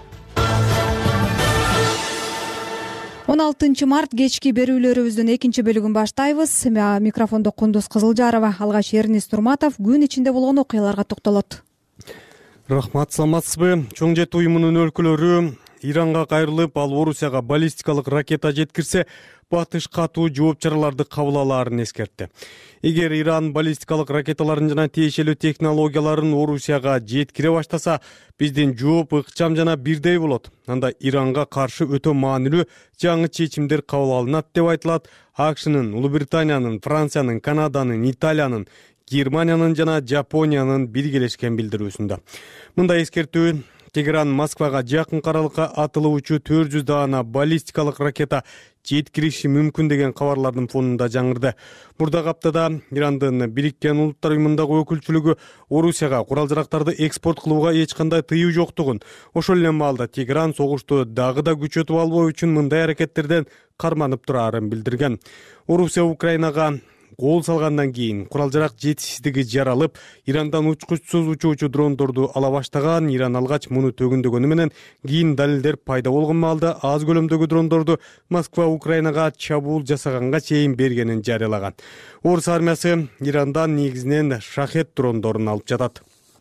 он алтынчы март кечки берүүлөрүбүздүн экинчи бөлүгүн баштайбыз. Микрофондо Кундуз Кызылжарова, алгач Эрнис Турматов күн ичинде болгон окуяларга токтолот. Рахмат, саламатсызбы? Чоң жет уюмунун өлкөлөрү Иранга кайрылып, ал Орусияга баллистикалык ракета жеткирсе, батыш катуу жооп чараларды кабыл алаарын эскертти. Эгер Иран баллистикалык ракеталарын жана тиешелүү технологияларын Орусияга жеткире баштаса, биздин жооп ыкчам жана бирдей болот. Анда Иранга каршы өтө маанилүү жаңы чечимдер кабыл алынат деп айтылат. АКШнын, Улуу Британиянын, Франциянын, Канаданын, Италиянын, Германиянын жана Жапониянын биргелешкен билдирүүсүндө. Мындай эскертүү Тегеран Москвага жакын аралыкка атылуучу төрт жүз даана баллистикалык ракета жеткириши мүмкүн деген кабарлардын фонунда жаңырды. Мурдагы аптада Ирандын Бириккен Улуттар уюмундагы өкүлчүлүгү Орусияга курал-жарактарды экспорт кылууга эч кандай тыюу жоктугун, ошол эле маалда Тегеран согушту дагы да күчөтүп албоо үчүн мындай аракеттерден карманып турарын билдирген. Орусия Украинага кол салгандан кийин курал-жарак жетишсиздиги жаралып, Ирандан учкучсуз учуучу дрондорду ала баштаган. Иран алгач муну төгүндөгөнү менен кийин далилдер пайда болгон маалда аз көлөмдөгү дрондорду Москва Украинага чабуул жасаганга чейин бергенин жарыялаган. Орус армиясы Ирандан негизинен шахет дрондорун алып жатат.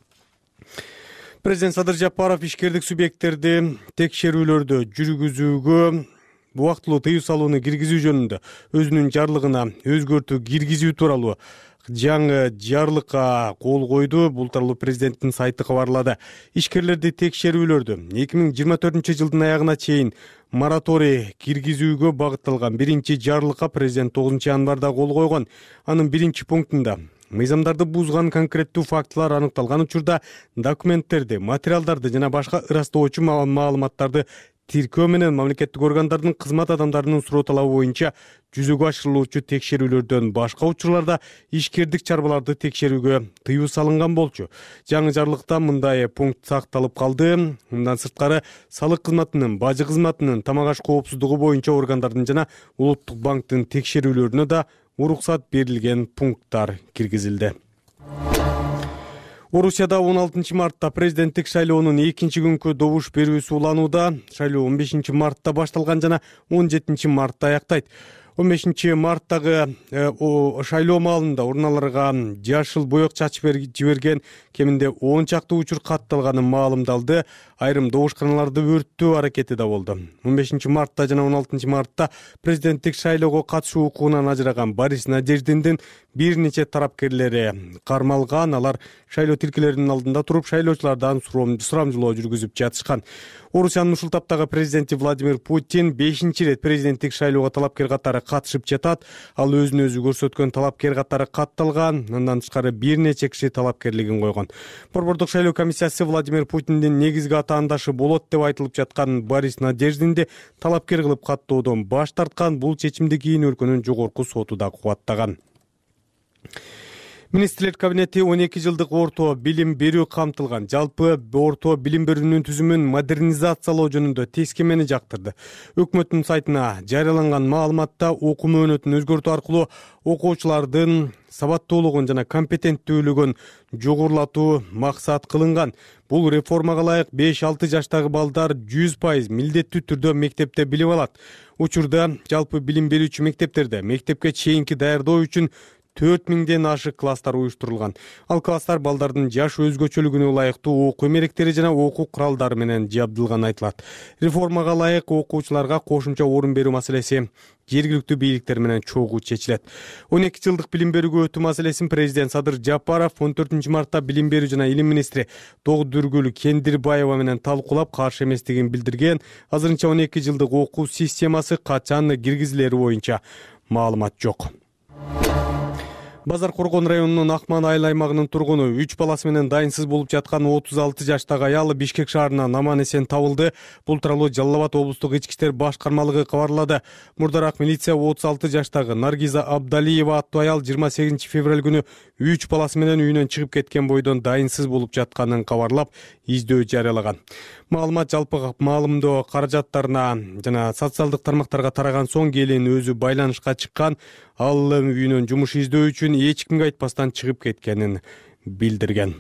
Президент Садыр Жапаров ишкердик субъекттерди текшерүүлөрдү жүргүзүүгө убактылуу тыюу салууну киргизүү жөнүндө өзүнүн жарлыгына өзгөртүү киргизүү тууралуу жаңы жарлыкка кол койду. Бул тууралуу президенттин сайты кабарлады. Ишкерлерди текшерүүлөрдү эки миң жыйырма төртүнчү жылдын аягына чейин мораторий киргизүүгө багытталган биринчи жарлыкка президент тогузунчу январда кол койгон. Анын биринчи пунктунда мыйзамдарды бузган конкреттүү фактылар аныкталган учурда документтерди, материалдарды жана башка ырастоочу маалыматтарды тиркөө менен мамлекеттик органдардын кызмат адамдарынын суроо талабы боюнча жүзөгө ашырылуучу текшерүүлөрдөн башка учурларда ишкердик чарбаларды текшерүүгө тыюу салынган болчу. Жаңы жарлыкта мындай пункт сакталып калды. Мындан сырткары салык кызматынын, бажы кызматынын, тамак аш коопсуздугу боюнча органдардын жана Улуттук банктын текшерүүлөрүнө да уруксат берилген пункттар киргизилди. Орусияда он алтынчы мартта президенттик шайлоонун экинчи күнкү добуш берүүсү уланууда. Шайлоо он бешинчи мартта башталган жана он жетинчи мартта аяктайт. он бешинчи марттагы шайлоо маалында урналарга жашыл боек чачып жиберген кеминде он чакты учур катталганы маалымдалды. Айрым добушканаларды өрттөө аракети да болду. он бешинчи мартта жана он алтынчы мартта президенттик шайлоого катышуу укугунан ажыраган Борис Надеждиндин бир нече тарапкерлери кармалган. Алар шайлоо тилкелеринин алдында туруп шайлоочулардан сурамжылоо жүргүзүп жатышкан. Орусиянын ушул таптагы президенти Владимир Путин бешинчи рет президенттик шайлоого талапкер катары катышып жатат. Ал өзүн өзү көрсөткөн талапкер катары катталган. Андан тышкары бир нече киши талапкерлигин койгон. Борбордук шайлоо комиссиясы Владимир Путиндин негизги атаандашы болот деп айтылып жаткан Борис Надеждинди талапкер кылып каттоодон баш тарткан. Бул чечимди кийин өлкөнүн жогорку соту да кубаттаган. Министрлер кабинети он эки жылдык орто билим берүү камтылган. Жалпы орто билим берүүнүн түзүмүн модернизациялоо жөнүндө тескемени жактырды. Өкмөттүн сайтына жарыяланган маалыматта окуу мөөнөтүн өзгөртүү аркылуу окуучулардын сабаттуулугун жана компетенттүүлүгүн жогорулатуу максат кылынган. Бул реформага ылайык беш алты жаштагы балдар жүз пайыз милдеттүү түрдө мектепте билим алат. Учурда жалпы билим берүүчү мектептерде мектепке чейинки даярдоо үчүн төрт миңден ашык класстар уюштурулган. Ал класстар балдардын жаш өзгөчөлүгүнө ылайыктуу окуу эмеректери жана окуу куралдары менен жабдылган айтылат. Реформага ылайык окуучуларга кошумча орун берүү маселеси жергиликтүү бийликтер менен чогуу чечилет. он эки жылдык билим берүүгө өтүү маселесин президент Садыр Жапаров он төртүнчү мартта билим берүү жана илим министри Тогдүргүл Кендирбаева менен талкуулап каршы эместигин билдирген. Азырынча он эки жылдык окуу системасы качан киргизилери боюнча маалымат жок. Базар Коргон районунун Акман айыл аймагынын тургуну үч баласы менен дайынсыз болуп жаткан отуз алты жаштагы аял Бишкек шаарынан аман эсен табылды. Бул тууралуу Жалал Абад облустук ички иштер башкармалыгы кабарлады. Мурдараак милиция отуз алты жаштагы Наргиза Абдалиева аттуу аял жыйырма сегизинчи февраль күнү үч баласы менен үйүнөн чыгып кеткен бойдон дайынсыз болуп жатканын кабарлап, издөө жарыялаган. Маалымат жалпы маалымдоо каражаттарына жана социалдык тармактарга тараган соң келин өзү байланышка чыккан. Ал үйүнөн жумуш издөө үчүн эч кимге айтпастан чыгып кеткенин билдирген.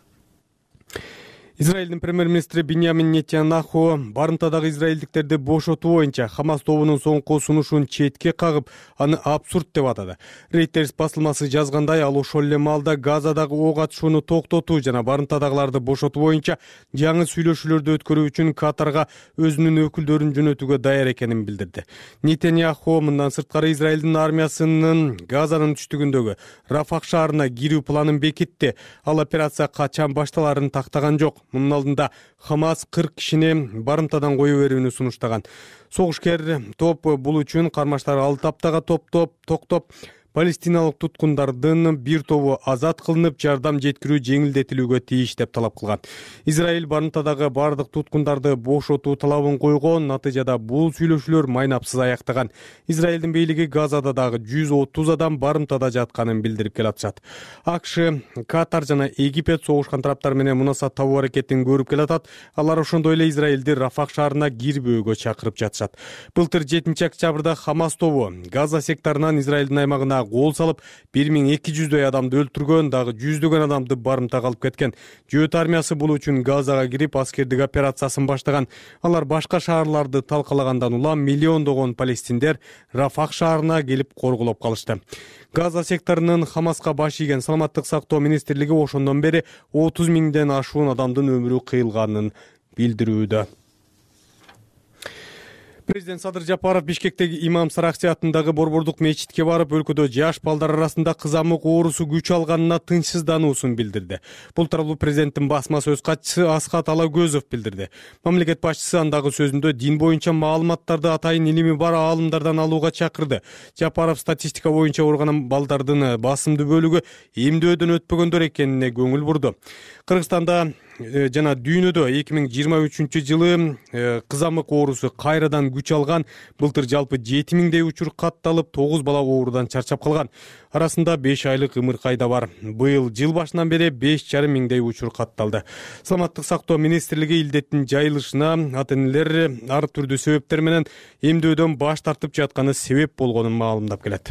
Израилдин премьер-министри Биньямин Нетаньяху барымтадагы израилдиктерди бошотуу боюнча Хамас тобунун соңку сунушун четке кагып, аны абсурд деп атады. Reuters басылмасы жазгандай, ал ошол эле маалда Газадагы ок атышууну токтотуу жана барымтадагыларды бошотуу боюнча жаңы сүйлөшүүлөрдү өткөрүү үчүн Катарга өзүнүн өкүлдөрүн жөнөтүүгө даяр экенин билдирди. Нетаньяху мындан сырткары Израилдин армиясынын Газанын түштүгүндөгү Рафах шаарына кирүү планын бекитти. Ал операция качан башталарын тактаган жок. Мунун алдында Хамас кырк кишини барымтадан кое берүүнү сунуштаган. Согушкер топ бул үчүн кармаштар алты аптага топтоп токтоп палестиналык туткундардын бир тобу азат кылынып, жардам жеткирүү жеңилдетилүүгө тийиш деп талап кылган. Израиль барымтадагы бардык туткундарды бошотуу талабын койгон. Натыйжада бул сүйлөшүүлөр майнапсыз аяктаган. Израилдин бийлиги Газада дагы жүз отуз адам барымтада жатканын билдирип келатышат. АКШ, Катар жана Египет согушкан тараптар менен мунасат табуу аракетин көрүп келатат. Алар ошондой эле Израилди Рафах шаарына кирбөөгө чакырып жатышат. Былтыр жетинчи октябрда Хамас тобу Газа секторунан Израилдин аймагына гол салып, бир миң эки жүздөй адамды өлтүргөн, дагы жүздөгөн адамды барымтага алып кеткен. Жөөт армиясы бул үчүн Газага кирип аскердик операциясын баштаган. Алар башка шаарларды талкалагандан улам миллиондогон палестиндер Рафах шаарына келип коргулап калышты. Газа секторунун Хамаска баш ийген саламаттык сактоо министрлиги ошондон бери отуз миңден ашуун адамдын өмүрү кыйылганын билдирүүдө. Президент Садыр Жапаров Бишкектеги Имам Саракчы атындагы борбордук мечитке барып, өлкөдө жаш балдар арасында кызамык оорусу күч алганына тынчсыздануусун билдирди. Бул тууралуу президенттин басма сөз катчысы Асхат Алагөзов билдирди. Мамлекет башчысы андагы сөзүндө дин боюнча маалыматтарды атайын илими бар аалымдардан алууга чакырды. Жапаров статистика боюнча ооруган балдардын басымдуу бөлүгү эмдөөдөн өтпөгөндөр экенине көңүл бурду. Кыргызстанда жана дүйнөдө эки миң жыйырма үчүнчү жылы кызамык оорусу кайрадан күч алган. Былтыр жалпы жети миңдей учур катталып, тогуз бала оорудан чарчап калган. Арасында беш айлык ымыркай да бар. Быйыл жыл башынан бери беш жарым миңдей учур катталды. Саламаттык сактоо министрлиги илдеттин жайылышына ата-энелер ар түрдүү себептер менен эмдөөдөн баш тартып жатканы себеп болгонун маалымдап келет.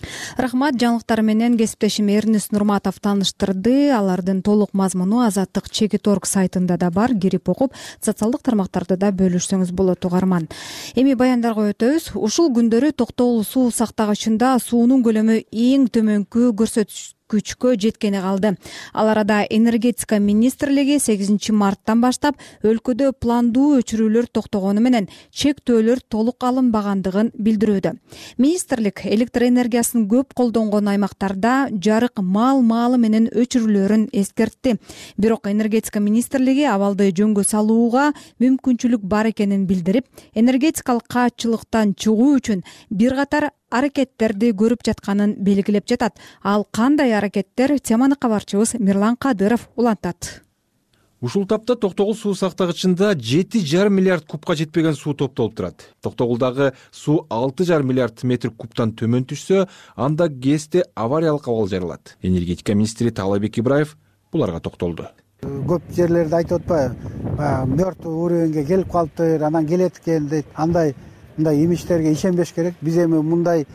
Рахмат. Жаңылыктар менен кесиптешим Эрнис Нурматов тааныштырды. Алардын толук мазмуну Азаттык Чекит орг сайтында да бар. Кирип окуп, социалдык тармактарда да бөлүшсөңүз болот угарман. Эми баяндарга өтөбүз. Ушул күндөрү Токтогул суу сактагычында суунун көлөмү эң төмөнкү көрсөткүч күчкө жеткени калды. Ал арада энергетика министрлиги сегизинчи марттан баштап өлкөдө пландуу өчүрүүлөр токтогону менен чектөөлөр толук алынбагандыгын билдирүүдө. Министрлик электр энергиясын көп колдонгон аймактарда жарык маал-маалы менен өчүрүүлөрүн эскертти. Бирок энергетика министрлиги абалды жөнгө салууга мүмкүнчүлүк бар экенин билдирип, энергетикалык каатчылыктан чыгуу үчүн бир катар аракеттерди көрүп жатканын белгилеп жатат. Ал кандай аракеттер? Теманы кабарчыбыз Мирлан Кадыров улантат. Ушул тапта Токтогул суу сактагычында жети жарым миллиард кубка жетпеген суу топтолуп турат. Токтогулдагы суу алты жарым миллиард метр кубтан төмөн түшсө, анда ГЭСте авариялык абал жаралат. Энергетика министри Таалайбек Ибраев буларга токтолду. Көп жерлерде айтып атпайбы, мертвый уровеньге келип калыптыр, анан келет экен дейт. Андай мындай имичтерге ишенбеш керек. Биз эми мындай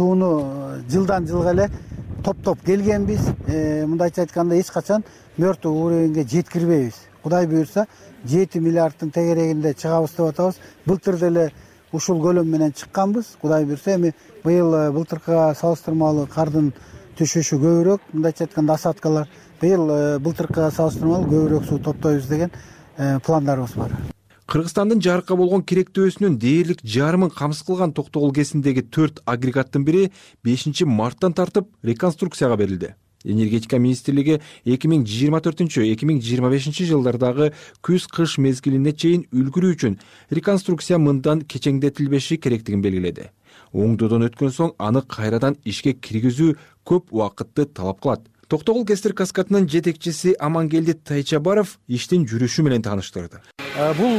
сууну жылдан жылга эле топтоп келгенбиз. Мындайча айтканда эч качан мертвый уровеньге жеткирбейбиз. Кудай буйрса жети миллиарддын тегерегинде чыгабыз деп атабыз. Былтыр деле ушул көлөм менен чыкканбыз. Кудай буйрса эми быйыл былтыркыга салыштырмалуу кардын түшүшү көбүрөөк. Мындайча айтканда осадкалар быйыл былтыркыга салыштырмалуу көбүрөөк суу топтойбуз деген пландарыбыз бар. Кыргызстандын жарыкка болгон керектөөсүнүн дээрлик жарымын камсыз кылган Токтогул КЭСиндеги төрт агрегаттын бири бешинчи марттан тартып реконструкцияга берилди. Энергетика министрлиги эки миң жыйырма төртүнчү эки миң жыйырма бешинчи жылдардагы күз-кыш мезгилине чейин үлгүрүү үчүн реконструкция мындан кечеңдетилбеши керектигин белгиледи. Оңдодон өткөн соң аны кайрадан ишке киргизүү көп убакытты талап кылат. Токтогул КЭСтер каскадынын жетекчиси Амангелди Тайчабаров иштин жүрүшү менен тааныштырды. Бул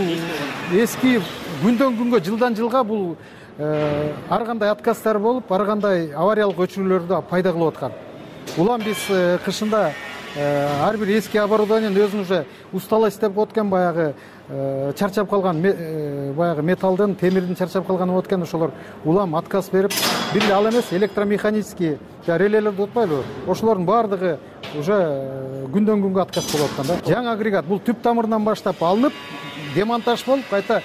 эски күндөн күнгө, жылдан жылга бул ар кандай отказдар болуп, ар кандай авариялык өчүрүүлөрдү пайда кылып аткан. Улам биз кышында ар бир эски оборудованиени өзүн уже устала иштеп өткөн, баягы чарчап калган, баягы металлдын, темирдин чарчап калганы болуп аткан, ошолор улам отказ берип, бир эле ал эмес, электромеханический релелерди утпайлыбы? Ошолордун баардыгы уже күндөн күнгө отказ болуп аткан да. Жаңы агрегат бул түп тамырынан баштап алынып, демонтаж болуп, кайта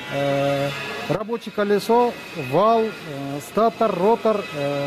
рабочий колесо, вал, статор, ротор,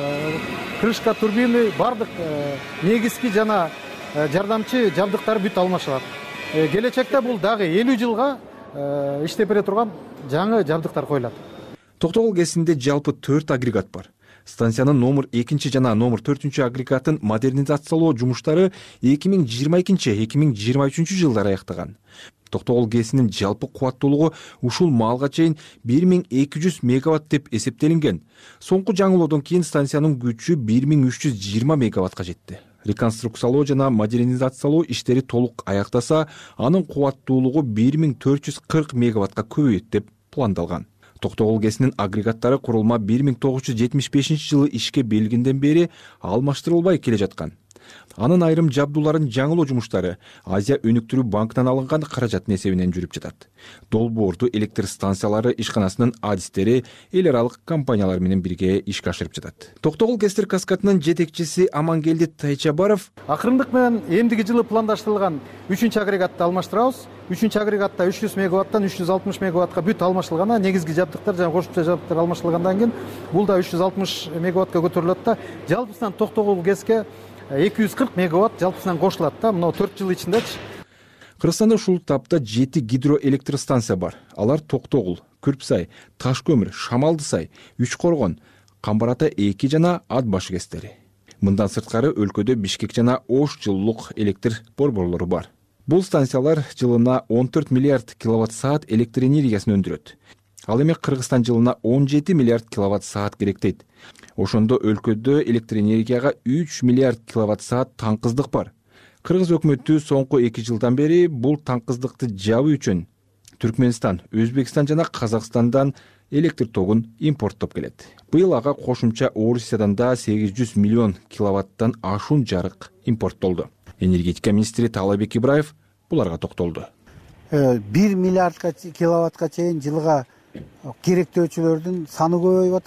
крышка турбины, бардык негизги жана жардамчы жабдыктар бүт алмашылат. Келечекте бул дагы элүү жылга иштеп бере турган жаңы жабдыктар коюлат. Токтогул КЭСинде жалпы төрт агрегат бар. Станциянын номер экинчи жана номер төртүнчү агрегатын модернизациялоо жумуштары эки миң жыйырма экинчи эки миң жыйырма үчүнчү жылдары аяктаган. Токтогул КЭСинин жалпы кубаттуулугу ушул маалга чейин бир миң эки жүз мегаватт деп эсептелинген. Соңку жаңылоодон кийин станциянын күчү бир миң үч жүз жыйырма мегаваттка жетти. Реконструкциялоо жана модернизациялоо иштери толук аяктаса, анын кубаттуулугу бир миң төрт жүз кырк мегаваттка көбөйөт деп пландалган. Токтогул КЭСинин агрегаттары курулма бир миң тогуз жүз жетимиш бешинчи жылы ишке белгинден бери алмаштырылбай келе жаткан. Анын айрым жабдууларын жаңылоо жумуштары Азия өнүктүрүү банкынан алынган каражаттын эсебинен жүрүп жатат. Долбоорду электр станциялары ишканасынын адистери эл аралык компаниялар менен бирге ишке ашырып жатат. Токтогул КЭСтер каскадынын жетекчиси Амангелди Тайчабаров акырындык менен эмдиги жылы пландаштырылган үчүнчү агрегатты алмаштырабыз. Үчүнчү агрегатта үч жүз мегаваттан үч жүз алтымыш мегаваттка бүт алмашылган, негизги жабдыктар жана кошумча жабдыктар алмашылгандан кийин бул да үч жүз алтымыш мегаваттка көтөрүлөт да, жалпысынан Токтогул КЭСке эки жүз кырк мегаватт жалпысынан кошулат да, мына төрт жыл ичиндечи. Кыргызстанда ушул тапта жети гидроэлектростанция бар. Алар Токтогул, Күрпсай, Таш көмүр, Шамалды сай, Үч Коргон, Камбар ата эки жана Ат башы КЭСтери. Мындан сырткары өлкөдө Бишкек жана Ош жылуулук электр борборлору бар. Бул станциялар жылына он төрт миллиард киловатт саат электр энергиясын өндүрөт. Ал эми Кыргызстан жылына он жети миллиард киловатт саат керектейт. Ошондо өлкөдө электр энергияга үч миллиард киловатт саат таңкыздык бар. Кыргыз өкмөтү соңку эки жылдан бери бул таңкыздыкты жабуу үчүн Түркмөнстан, Өзбекстан жана Казакстандан электр тогун импорттоп келет. Быйыл ага кошумча Орусиядан да сегиз жүз миллион киловаттан ашуун жарык импорттолду. Энергетика министри Таалайбек Ибраев буларга токтолду. бир миллиард киловаттка чейин жылга керектөөчүлөрдүн саны көбөйүп атат.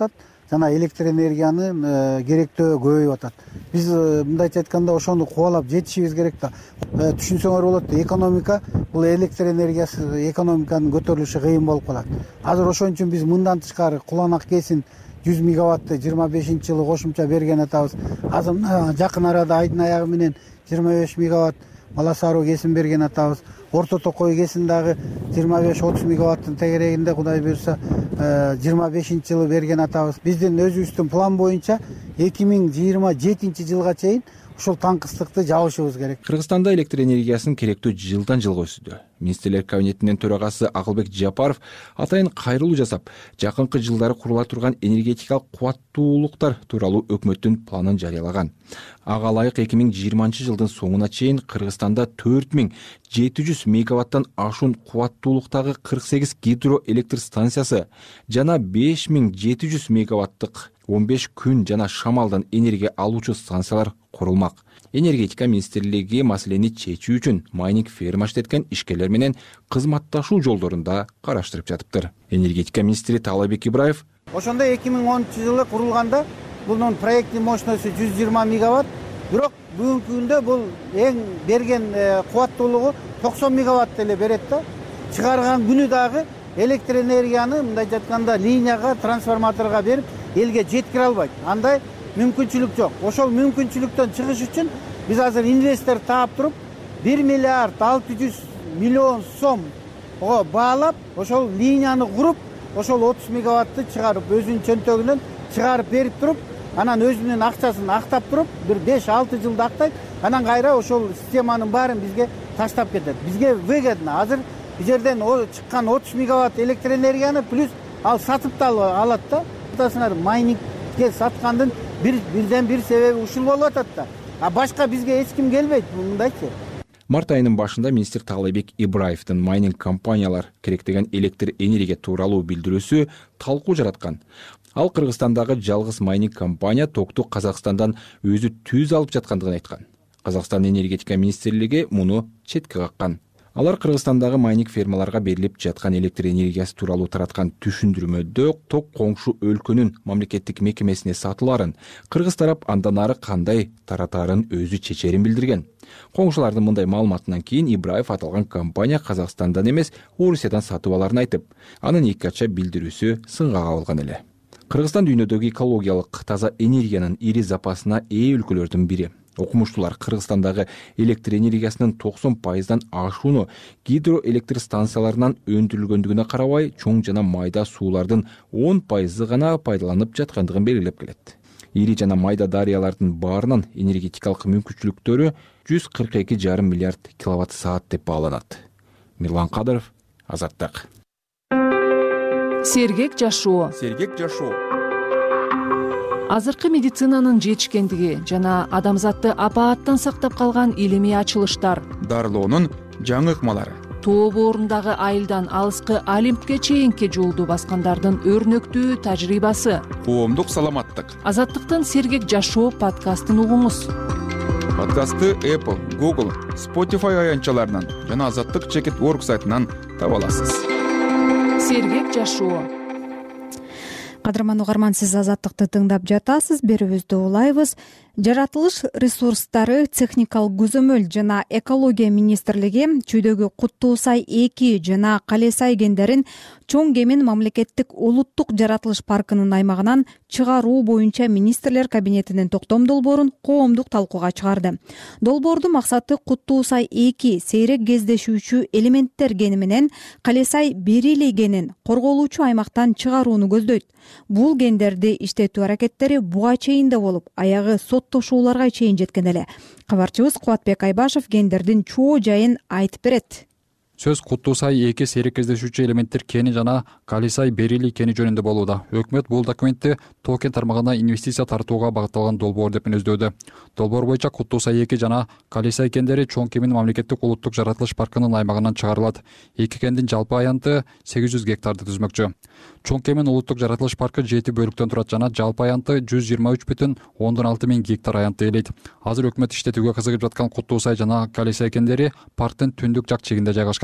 жана электр энергиянын керектөө көбөйүп атат. Биз мындайча айтканда ошону кубалап жетишибиз керек да. Түшүнсөңөр болот, экономика бул электр энергиясы экономиканын көтөрүлүшү кыйын болуп калат. Азыр ошон үчүн биз мындан тышкары Куланак КЭСин жүз мегаватты жыйырма бешинчи жылы кошумча берген атабыз. Азыр жакын арада айдын аягы менен жыйырма беш мегаватт Бала Сароо КЭСин берген атабыз. Орто Токой КЭСин дагы жыйырма беш отуз мегаваттын тегерегинде Кудай буюрса жыйырма бешинчи жылы берген атабыз. Биздин өзүбүздүн план боюнча эки миң жыйырма жетинчи жылга чейин ушул таңкыстыкты жабышыбыз керек. Кыргызстанда электр энергиясын керектүү жылдан жылга өсүүдө. Министрлер кабинетинин төрагасы Акылбек Жапаров атайын кайрылуу жасап, жакынкы жылдары курула турган энергетикалык кубаттуулуктар тууралуу өкмөттүн планын жарыялаган. Ага ылайык эки миң жыйырманчы жылдын соңуна чейин Кыргызстанда төрт миң жети жүз мегаваттан ашуун кубаттуулуктагы кырк сегиз гидроэлектр станциясы жана беш миң жети жүз мегаваттык он беш күн жана шамалдан энергия алуучу станциялар курулмак. Энергетика министрлиги маселени чечүү үчүн майнинг ферма иштеткен ишкерлер менен кызматташуу жолдорун да караштырып жатыптыр. Энергетика министри Таалайбек Ибраев ошондо эки миң онунчу жылы курулганда бунун проекттин мощносту жүз жыйырма мегаватт, бирок бүгүнкү күндө бул эң берген кубаттуулугу токсон мегаватт эле берет да. Чыгарган күнү дагы электр энергияны мындайча айтканда линияга, трансформаторго берип элге жеткире албайт. Андай мүмкүнчүлүк жок. Ошол мүмкүнчүлүктөн чыгыш үчүн биз азыр инвестор таап туруп бир миллиард алты жүз миллион сом баалап, ошол линияны куруп, ошол отуз мегаватты чыгарып, өзүнүн чөнтөгүнөн чыгарып берип туруп, анан өзүнүн акчасын актап туруп, бир беш алты жылда актайт, анан кайра ошол системанын баарын бизге таштап кетет. Бизге выгодно. Азыр бул жерден чыккан отуз мегаватт электр энергияны плюс ал сатып да алат да. Атасына майнингге саткандын бир бирден бир себеби ушул болуп атат да. А башка бизге эч ким келбейт мындайчы. Март айынын башында министр Таалайбек Ибраевдин майнинг компаниялар керектеген электр энергия тууралуу билдирүүсү талкуу жараткан. Ал Кыргызстандагы жалгыз майнинг компания токту Казакстандан өзү түз алып жаткандыгын айткан. Казакстан энергетика министрлиги муну четке каккан. Алар Кыргызстандагы майнинг фермаларга берилип жаткан электр энергиясы тууралуу тараткан түшүндүрмөдө ток коңшу өлкөнүн мамлекеттик мекемесине сатыларын, кыргыз тарап андан ары кандай таратаарын өзү чечерин билдирген. Коңшулардын мындай маалыматынан кийин Ибраев аталган компания Казакстандан эмес, Орусиядан сатып аларын айтып, анын эки ача билдирүүсү сынга кабылган эле. Кыргызстан дүйнөдөгү экологиялык таза энергиянын ири запасына ээ өлкөлөрдүн бири. Окумуштуулар Кыргызстандагы электр энергиясынын токсон пайыздан ашууну гидроэлектр станцияларынан өндүрүлгөндүгүнө карабай, чоң жана майда суулардын он пайызы гана пайдаланып жаткандыгын белгилеп келет. Ири жана майда дарыялардын баарынан энергетикалык мүмкүнчүлүктөрү жүз кырк эки жарым миллиард киловатт саат деп бааланат. Мирлан Кадыров, Азаттык. Сергек жашоо. Сергек жашоо. Азыркы медицинанын жетишкендиги жана адамзатты апааттан сактап калган илимий ачылыштар. Дарылоонун жаңы ыкмалары. Тоо боорундагы айылдан алыскы Олимпке чейинки жолду баскандардын өрнөктүү тажрыйбасы. Коомдук саламаттык. Азаттыктын Сергек жашоо подкастын угуңуз. Подкастты Apple, Google, Spotify аянтчаларынан жана Азаттык чекит точка орг сайтынан таба аласыз. Сергек жашоо. Кадырман угарман, сиз Азаттыкты тыңдап жатасыз. Берүүбүздү улайбыз. Жаратылыш ресурстары, техникалык көзөмөл жана экология министрлиги чүйдөгү Куттуу Сай эки жана Кале Сай кендерин чоң кемин мамлекеттик улуттук жаратылыш паркынын аймагынан чыгаруу боюнча министрлер кабинетинин токтом долбоорун коомдук талкууга чыгарды. Долбоордун максаты Куттуу Сай эки сейрек кездешүүчү элементтер кени менен Кале Сай Берили кенин корголуучу аймактан чыгарууну көздөйт. Бул кендерди иштетүү аракеттери буга чейин да болуп, аягы соттошууларга чейин жеткен эле. Кабарчыбыз Кубатбек Айбашев кендердин чоо жайын айтып берет. Сөз Куттуу Сай эки сейрек кездешүүчү элементтер кени жана Кале Сай Берили кени жөнүндө болууда. Өкмөт бул документти тоо кен тармагына инвестиция тартууга багытталган долбоор деп мүнөздөдү. Долбоор боюнча Куттуу Сай эки жана Кале Сай кендери чоң кемин мамлекеттик улуттук жаратылыш паркынын аймагынан чыгарылат. Эки кендин жалпы аянты сегиз жүз гектарды түзмөкчү. Чоң кемин улуттук жаратылыш паркы жети бөлүктөн турат жана жалпы аянты жүз жыйырма үч бүтүн ондон алты миң гектар аянтты ээлейт. Азыр өкмөт иштетүүгө кызыгып жаткан Куттуу Сай жана Кале Сай кендери парктын түндүк жак чегинде жайгашкан.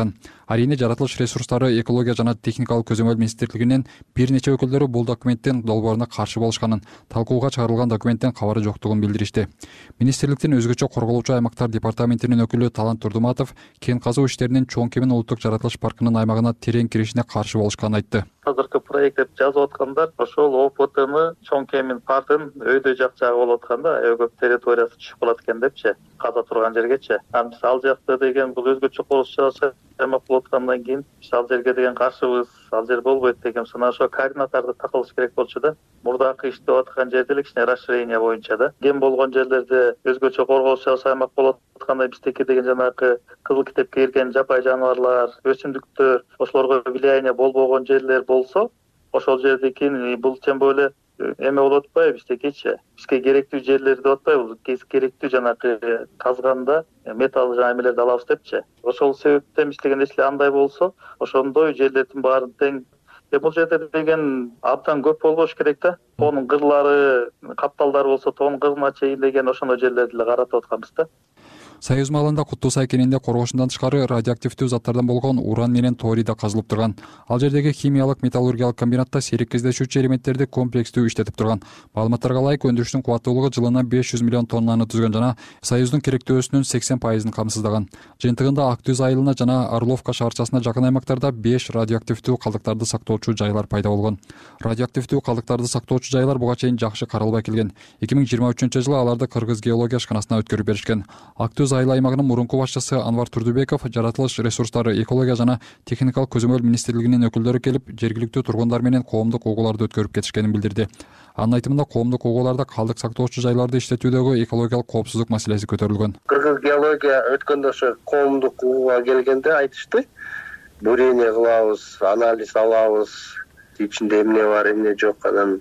жатышкан. Арийне жаратылыш ресурстары экология жана техникалык көзөмөл министрлигинин бир нече өкүлдөрү бул документтин долбооруна каршы болушканын, талкууга чыгарылган документтен кабары жоктугун билдиришти. Министрликтин өзгөчө корголуучу аймактар департаментинин өкүлү Талант Турдуматов кен казуу иштеринин чоң кемин улуттук жаратылыш паркынын аймагына терең киришине каршы болушканын айтты. Азыркы проект деп жазып аткандар ошол О П Тны чоң кемин паркын өйдө жак жагы болуп атканда аябай көп территориясы түшүп калат экен депчи, каза турган жергечи. Анан биз ал жакта деген бул өзгөчө курулуш жасаймак болуп аткандан кийин биз ал жерге деген каршыбыз, ал жер болбойт деген сонун ошо координаттарды такылыш керек болчу да. Мурдакы иштеп аткан жерде эле кичине расширение боюнча да. Кен болгон жерлерде өзгөчө корголуш жасаймак болуп атканда биздеки деген жанагы кызыл китепке кирген жапай жаныбарлар, өсүмдүктөр, ошолорго влияние болбогон жерлер болсо, ошол жерде кийин бул тем более эме болуп атпайбы биздекичи. Бизге керектүү жерлерди деп атпайбы, бул керектүү жанагы казганда металл жана эмелерди алабыз депчи. Ошол себептен биз деген нерсе андай болсо, ошондой жерлердин баарын тең бул жерде деген абдан көп болбош керек да. Тоонун кырлары, капталдары болсо тоонун кырына чейин деген ошондой жерлерди эле каратып атканбыз да. Союз маалында Куттуу Сай кенинде коргошундан тышкары радиоактивдүү заттардан болгон уран менен торий да казылып турган. Ал жердеги химиялык металлургиялык комбинатта сейрек кездешүүчү элементтерди комплекстүү иштетип турган. Маалыматтарга ылайык, өндүрүштүн кубаттуулугу жылына беш жүз миллион тоннаны түзгөн жана Союздун керектөөсүнүн сексен пайызын камсыздаган. Жыйынтыгында Ак Түз айылына жана Орловка шаарчасына жакын аймактарда беш радиоактивдүү калдыктарды сактоочу жайлар пайда болгон. Радиоактивдүү калдыктарды сактоочу жайлар буга чейин жакшы каралбай келген. эки миң жыйырма үчүнчү жылы аларды Кыргыз геология ишканасына өткөрүп беришкен. Ак Түз айыл аймагынын мурунку башчысы Анвар Турдубеков жаратылыш ресурстары, экология жана техникалык көзөмөл министрлигинин өкүлдөрү келип, жергиликтүү тургундар менен коомдук угууларды өткөрүп кетишкенин билдирди. Анын айтымында коомдук угууларда калдык сактоочу жайларды иштетүүдөгү экологиялык коопсуздук маселеси көтөрүлгөн. Кыргыз геология өткөндө ошо коомдук угууга келгенде айтышты, бурение кылабыз, анализ алабыз, ичинде эмне бар, эмне жок, анан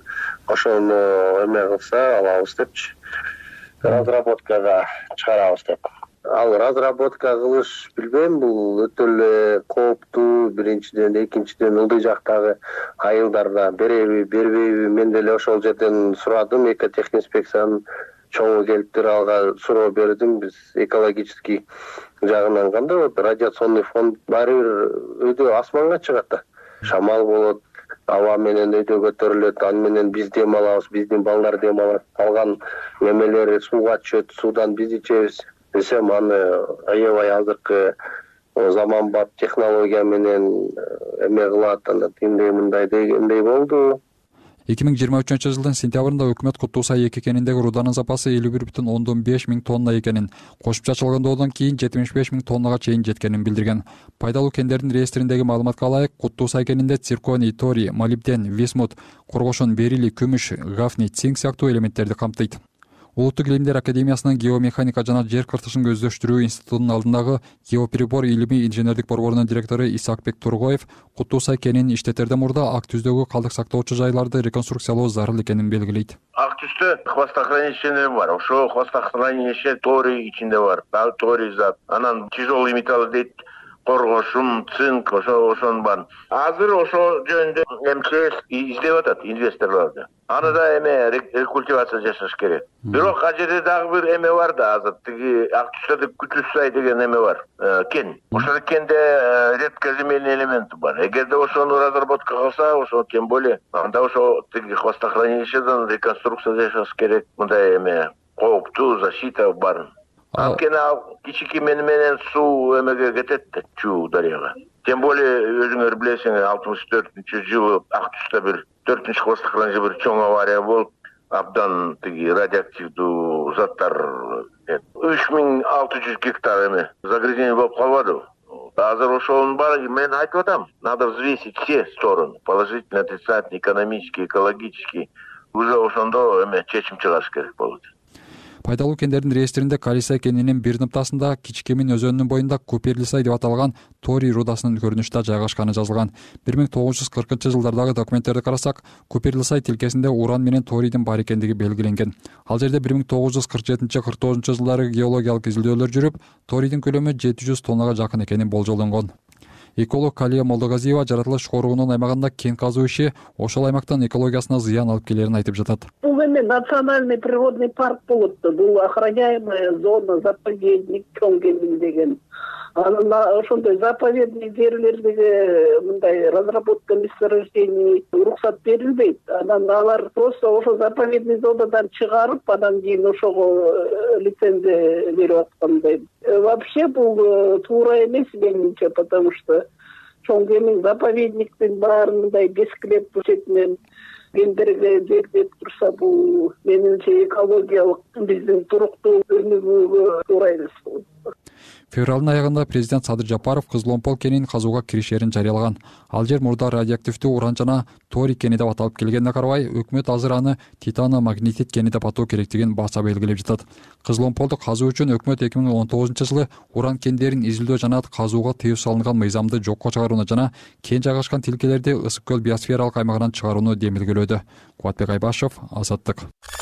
ошону эме кылса алабыз депчи. Разработкага чыгарабыз деп. Ал разработка кылыш билбейм, бул өтө эле кооптуу. Биринчиден, экинчиден ылдый жактагы айылдарда береби, бербейби, мен деле ошол жерден сурадым. Экотехинспекциянын чоңу келиптир, алга суроо бердим. Биз экологический жагынан кандай болот? Радиационный фон баары бир өйдө асманга чыгат да. Шамал болот, аба менен өйдө көтөрүлөт, аны менен биз дем алабыз, биздин балдар дем алат. Калган немелер сууга түшөт, суудан биз ичебиз. Десем, аны аябай азыркы заманбап технология менен эме кылат, анда тиндей мындай дегендей болду. эки миң жыйырма үчүнчү жылдын сентябрында өкмөт Куттуу Сай эки кениндеги руданын запасы элүү бир бүтүн ондон беш миң тонна экенин, кошумча чалгындоодон кийин жетимиш беш миң тоннага чейин жеткенин билдирген. Пайдалуу кендердин реестриндеги маалыматка ылайык, Куттуу Сай кенинде цирконий, торий, молибден, висмут, коргошон, берилий, күмүш, гафний, цинк сыяктуу элементтерди камтыйт. Улуттук илимдер академиясынын геомеханика жана жер кыртышын көздөштүрүү институтунун алдындагы геоприбор илимий инженердик борборунун директору Исакбек Тургоев Куттуу Сай кенин иштетерден мурда Ак Түздөгү калдык сактоочу жайларды реконструкциялоо зарыл экенин белгилейт. Ак Түздө хвостохранилище бар. Ошо хвостохранилище торий ичинде бар. Ал торий зат. Анан тяжелый металл дейт. Коргошун, цинк, ошо ошон бар. Азыр ошо жөнүндө эм Ч С издеп атат инвесторлорду. Аны да эме рекультивация жасаш керек. Бирок ал жерде дагы бир эме бар да, азыр тиги Ак Түздө Күтүз Сай деген эме бар, кен. Ошол кенде редкоземельный элемент бар. Эгерде ошону разработка кылса, ошо тем более анда ошо тиги хвостохранилищеден реконструкция жасаш керек. Мындай эме кооптуу защита бар. Анткени ал кичики менен суу эмеге кетет да, Чуу дарыяга. Тем более өзүңөр билесиңер, алтымыш төртүнчү жылы Ак Түздө бир төртүнчү хвостохранилище бир чоң авария болуп, абдан тиги радиоактивдүү заттар үч миң алты жүз гектар эме загрязнение болуп калбадыбы. Азыр ошонун баары мен айтып атам, надо взвесить все стороны, положительный, отрицательный, экономический, экологический. Уже ошондо эме чечим чыгарыш керек болот. Пайдалуу кендердин реестринде Калисай кенинин бир нымтасында Кичикемин өзөнүнүн боюнда Куперлисай деп аталган торий рудасынын көрүнүштө жайгашканы жазылган. бир миң тогуз жүз кыркынчы жылдардагы документтерди карасак, Куперлисай тилкесинде уран менен торийдин бар экендиги белгиленген. Ал жерде бир миң тогуз жүз кырк жетинчи кырк тогузунчу жылдары геологиялык изилдөөлөр жүрүп, торийдин көлөмү жети жүз тоннага жакын экени болжолдонгон. Эколог Калия Молдогазиева жаратылыш коргоонун аймагында кен казуу иши ошол аймактын экологиясына зыян алып келерин айтып жатат. Бул эме национальный природный парк болот да, бул охраняемая зона, заповедник чоң кемин деген. анан ошондой заповедный жерлердеги мындай разработка месторождений уруксат берилбейт. Анан алар просто ошо заповедный зонадан чыгарып, анан кийин ошого лицензия берип аткандай. Вообще бул туура эмес менимче, потому что чоң кемиң заповедниктин баарын мындай кескилеп четинен кендерге зерттеп турса, бул менимче экологиялык биздин туруктуу өнүгүүгө туура эмес болот. Февралдын аягында президент Садыр Жапаров Кызыл Омпол кенин казууга киришерин жарыялаган. Ал жер мурда радиоактивдүү уран жана торий кени деп аталып келгенине карабай, өкмөт азыр аны титано-магнетит кени деп атоо керектигин баса белгилеп жатат. Кызыл Омполду казуу үчүн өкмөт эки миң он тогузунчу жылы уран кендерин изилдөө жана казууга тыюу салынган мыйзамды жокко чыгарууну жана кен жайгашкан тилкелерди Ысык көл биосфералык аймагынан чыгарууну демилгелөөдө. Кубатбек Айбашев, Азаттык.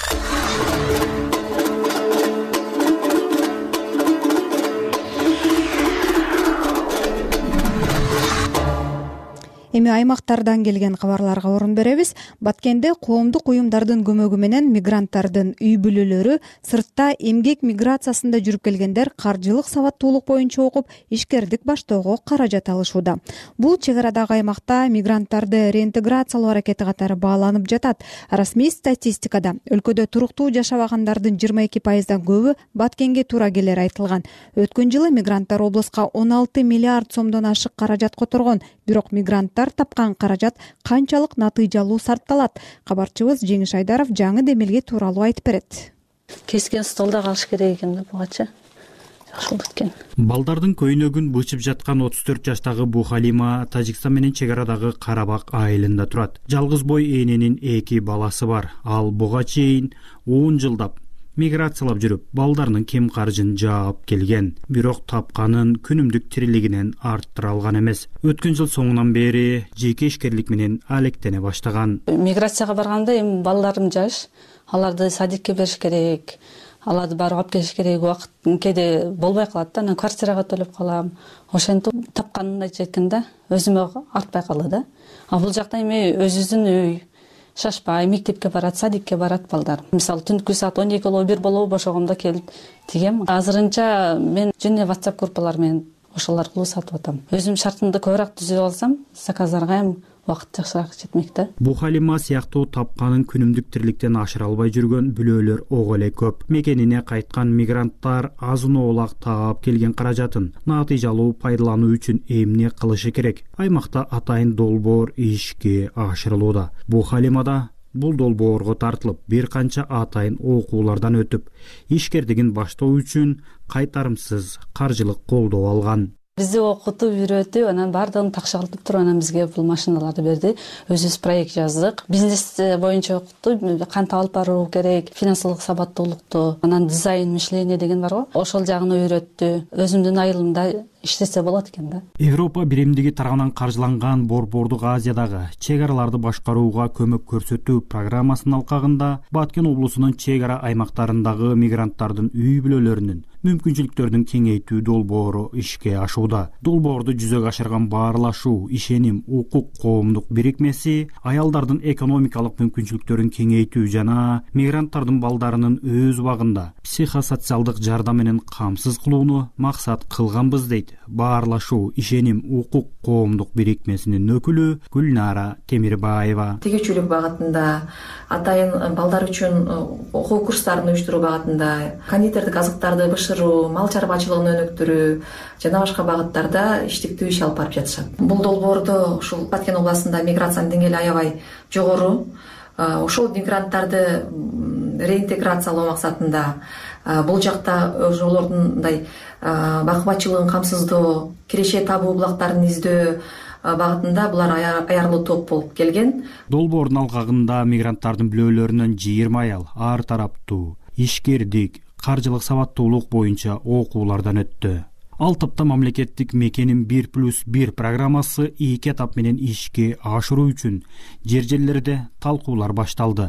Эми аймактардан келген кабарларга орун беребиз. Баткенде коомдук уюмдардын көмөгү менен мигранттардын үй бүлөлөрү сыртта эмгек миграциясында жүрүп келгендер каржылык сабаттуулук боюнча окуп, ишкердик баштоого каражат алышууда. Бул чек арадагы аймакта мигранттарды реинтеграциялоо аракети катары бааланып жатат. Расмий статистикада өлкөдө туруктуу жашабагандардын жыйырма эки пайыздан көбү Баткенге туура келери айтылган. Өткөн жылы мигранттар облуска он алты миллиард сомдон ашык каражат которгон, бирок мигранттар тапкан каражат канчалык натыйжалуу сарпталат? Кабарчыбыз Жеңиш Айдаров жаңы демилге тууралуу айтып берет. Кескен столдо калыш керек экен да бугача. Жакшы болот экен. Балдардын көйнөгүн бычып жаткан отуз төрт жаштагы Бухалима Тажикстан менен чек арадагы Карабак айылында турат. Жалгыз бой эненин эки баласы бар. Ал буга чейин он жылдап миграциялап жүрүп, балдарынын кем каржын жаап келген. Бирок тапканын күнүмдүк тирилигинен арттыра алган эмес. Өткөн жыл соңунан бери жеке ишкерлик менен алектене баштаган. Миграцияга барганда эми балдарым жаш, аларды садикке бериш керек, аларды барып алып келиш керек, убакыт кээде болбой калат да, анан квартирага төлөп калам. Ошентип тапканын айтчу экен да, өзүмө артпай калды да. А бул жакта эми өзүбүздүн үй, шашпай мектепке барат, садикке барат балдар. Мисалы түнкү саат он эки болобу, бир болобу бошогондо келип тигем. Азырынча мен жөнү WhatsApp группалар менен ошол аркылуу сатып атам. Өзүм шартымды көбүрөөк түзүп алсам, заказдарга эми убакыт жакшыраак жетмек да. Бухалима сыяктуу тапканын күнүмдүк тириликтен ашыра албай жүргөн бүлөлөр ого эле көп. Мекенине кайткан мигранттар азын-оолак таап келген каражатын натыйжалуу пайдалануу үчүн эмне кылышы керек? Аймакта атайын долбоор ишке ашырылууда. Бухалимада бул долбоорго тартылып, бир канча атайын окуулардан өтүп, ишкердигин баштоо үчүн кайтарымсыз каржылык колдоо алган. Бизди окутуп, үйрөтүп, анан баардыгын такшалтып туруп, анан бизге бул машиналарды берди. Өзүбүз проект жаздык. Бизнес боюнча окутту, кантип алып баруу керек, финансылык сабаттуулукту, анан дизайн мышление деген бар го. Ошол жагын үйрөттү. Өзүмдүн айылымда иштесе болот экен да. Европа биримдиги тарабынан каржыланган Борбордук Азиядагы чек араларды башкарууга көмөк көрсөтүү программасынын алкагында Баткен облусунун чек ара аймактарындагы мигранттардын үй бүлөлөрүнүн мүмкүнчүлүктөрүн кеңейтүү долбоору ишке ашууда. Долбоорду жүзөгө ашырган Баарлашуу, Ишеним, Укук коомдук бирикмеси аялдардын экономикалык мүмкүнчүлүктөрүн кеңейтүү жана мигранттардын балдарынын өз убагында психосоциалдык жардам менен камсыз кылууну максат кылганбыз дейт Баарлашуу, Ишеним, Укук коомдук бирикмесинин өкүлү Гүлнара Темирбаева. Тигүүчүлүк багытында, атайын балдар үчүн окуу курстарын уюштуруу багытында, кондитердик азыктарды бышыруу, мал чарбачылыгын өнүктүрүү жана башка багыттарда иштиктүү иш алып барып жатышат. Бул долбоордо ушул Баткен областында миграциянын деңгээли аябай жогору. Ошол мигранттарды реинтеграциялоо максатында бул жакта ошолордундай бакыбачылыгын камсыздоо, киреше табуу булактарын издөө багытында булар аярлуу топ болуп келген. Долбоордун алкагында мигранттардын бүлөлөрүнөн жыйырма аял ар тараптуу ишкердик, каржылык сабаттуулук боюнча окуулардан өттү. Ал тапта мамлекеттик Мекеним бир плюс бир программасы эки этап менен ишке ашыруу үчүн жер жерлерде талкуулар башталды.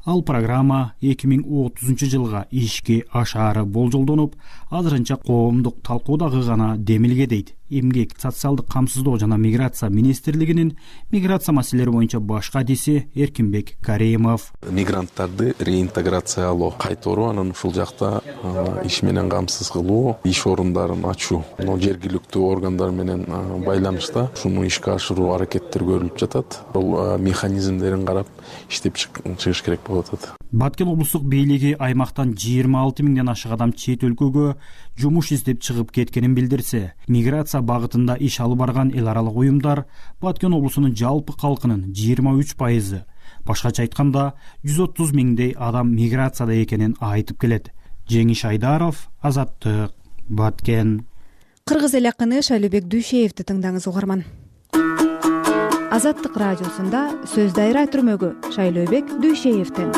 ал программа эки миң отузунчу жылга ишке ашаары болжолдонуп, азырынча коомдук талкуудагы гана демилге дейт эмгек, социалдык камсыздоо жана миграция министрлигинин миграция маселелери боюнча баш кадиси Эркинбек Каримов. Мигранттарды реинтеграциялоо, кайторуу, анан ушул жакта иш менен камсыз кылуу, иш орундарын ачуу, жергиликтүү органдар менен байланышта ушуну ишке ашыруу аракеттер көрүлүп жатат. Бул механизмдерин карап иштеп чыгыш керек болуп атат. Баткен облустук бийлиги аймактан жыйырма алты миңден ашык адам чет өлкөгө жумуш издеп чыгып кеткенин билдирсе, миграция багытында иш алып барган эл аралык уюмдар Баткен облусунун жалпы калкынын жыйырма үч пайызы, башкача айтканда жүз отуз миңдей адам миграцияда экенин айтып келет. Жеңиш Айдаров, Азаттык, Баткен. Кыргыз эл акыны Шайлообек Дүйшеевди тыңдаңыз угарман. Азаттык радиосунда сөз дайра түрмөгү Шайлообек Дүйшеевден.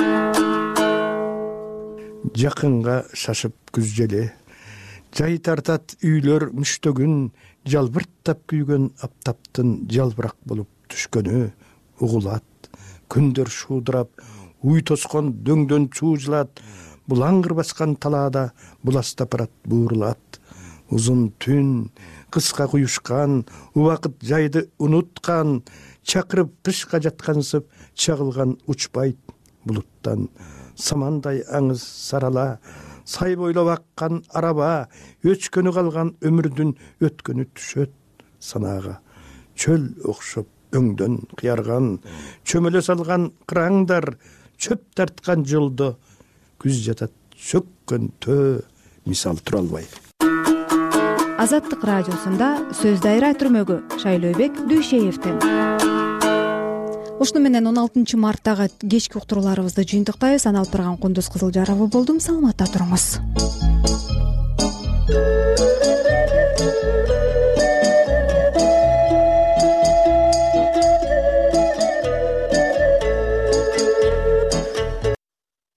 Жакынга шашып күз желе, жай тартат үйлөр мүштөгүн, жалбырттап күйгөн аптаптын жалбырак болуп түшкөнү угулат. Күндөр шуудурап, уй тоскон дөңдөн чуужулат, булаңгыр баскан талаада буластап барат буурулат. Узун түн, кыска куюшкан, убакыт жайды унуткан, чакырып кышка жаткансып, чагылган учпайт булуттан. Самандай аңыз сарала, сай бойлоп аккан араба, өчкөнү калган өмүрдүн өткөнү түшөт санаага. Чөл окшоп өңдөн кыярган, чөмөлө салган кыраңдар, чөп тарткан жолдо күз жатат чөккөн төө, мисал тура албай. Азаттык радиосунда сөз дайра түрмөгү Шайлообек Дүйшеевден. Ушуну менен он алтынчы марттагы кечки уктурууларыбызды жыйынтыктайбыз. Аны алып барган Кундуз Кызылжарова болдум. Саламатта туруңуз.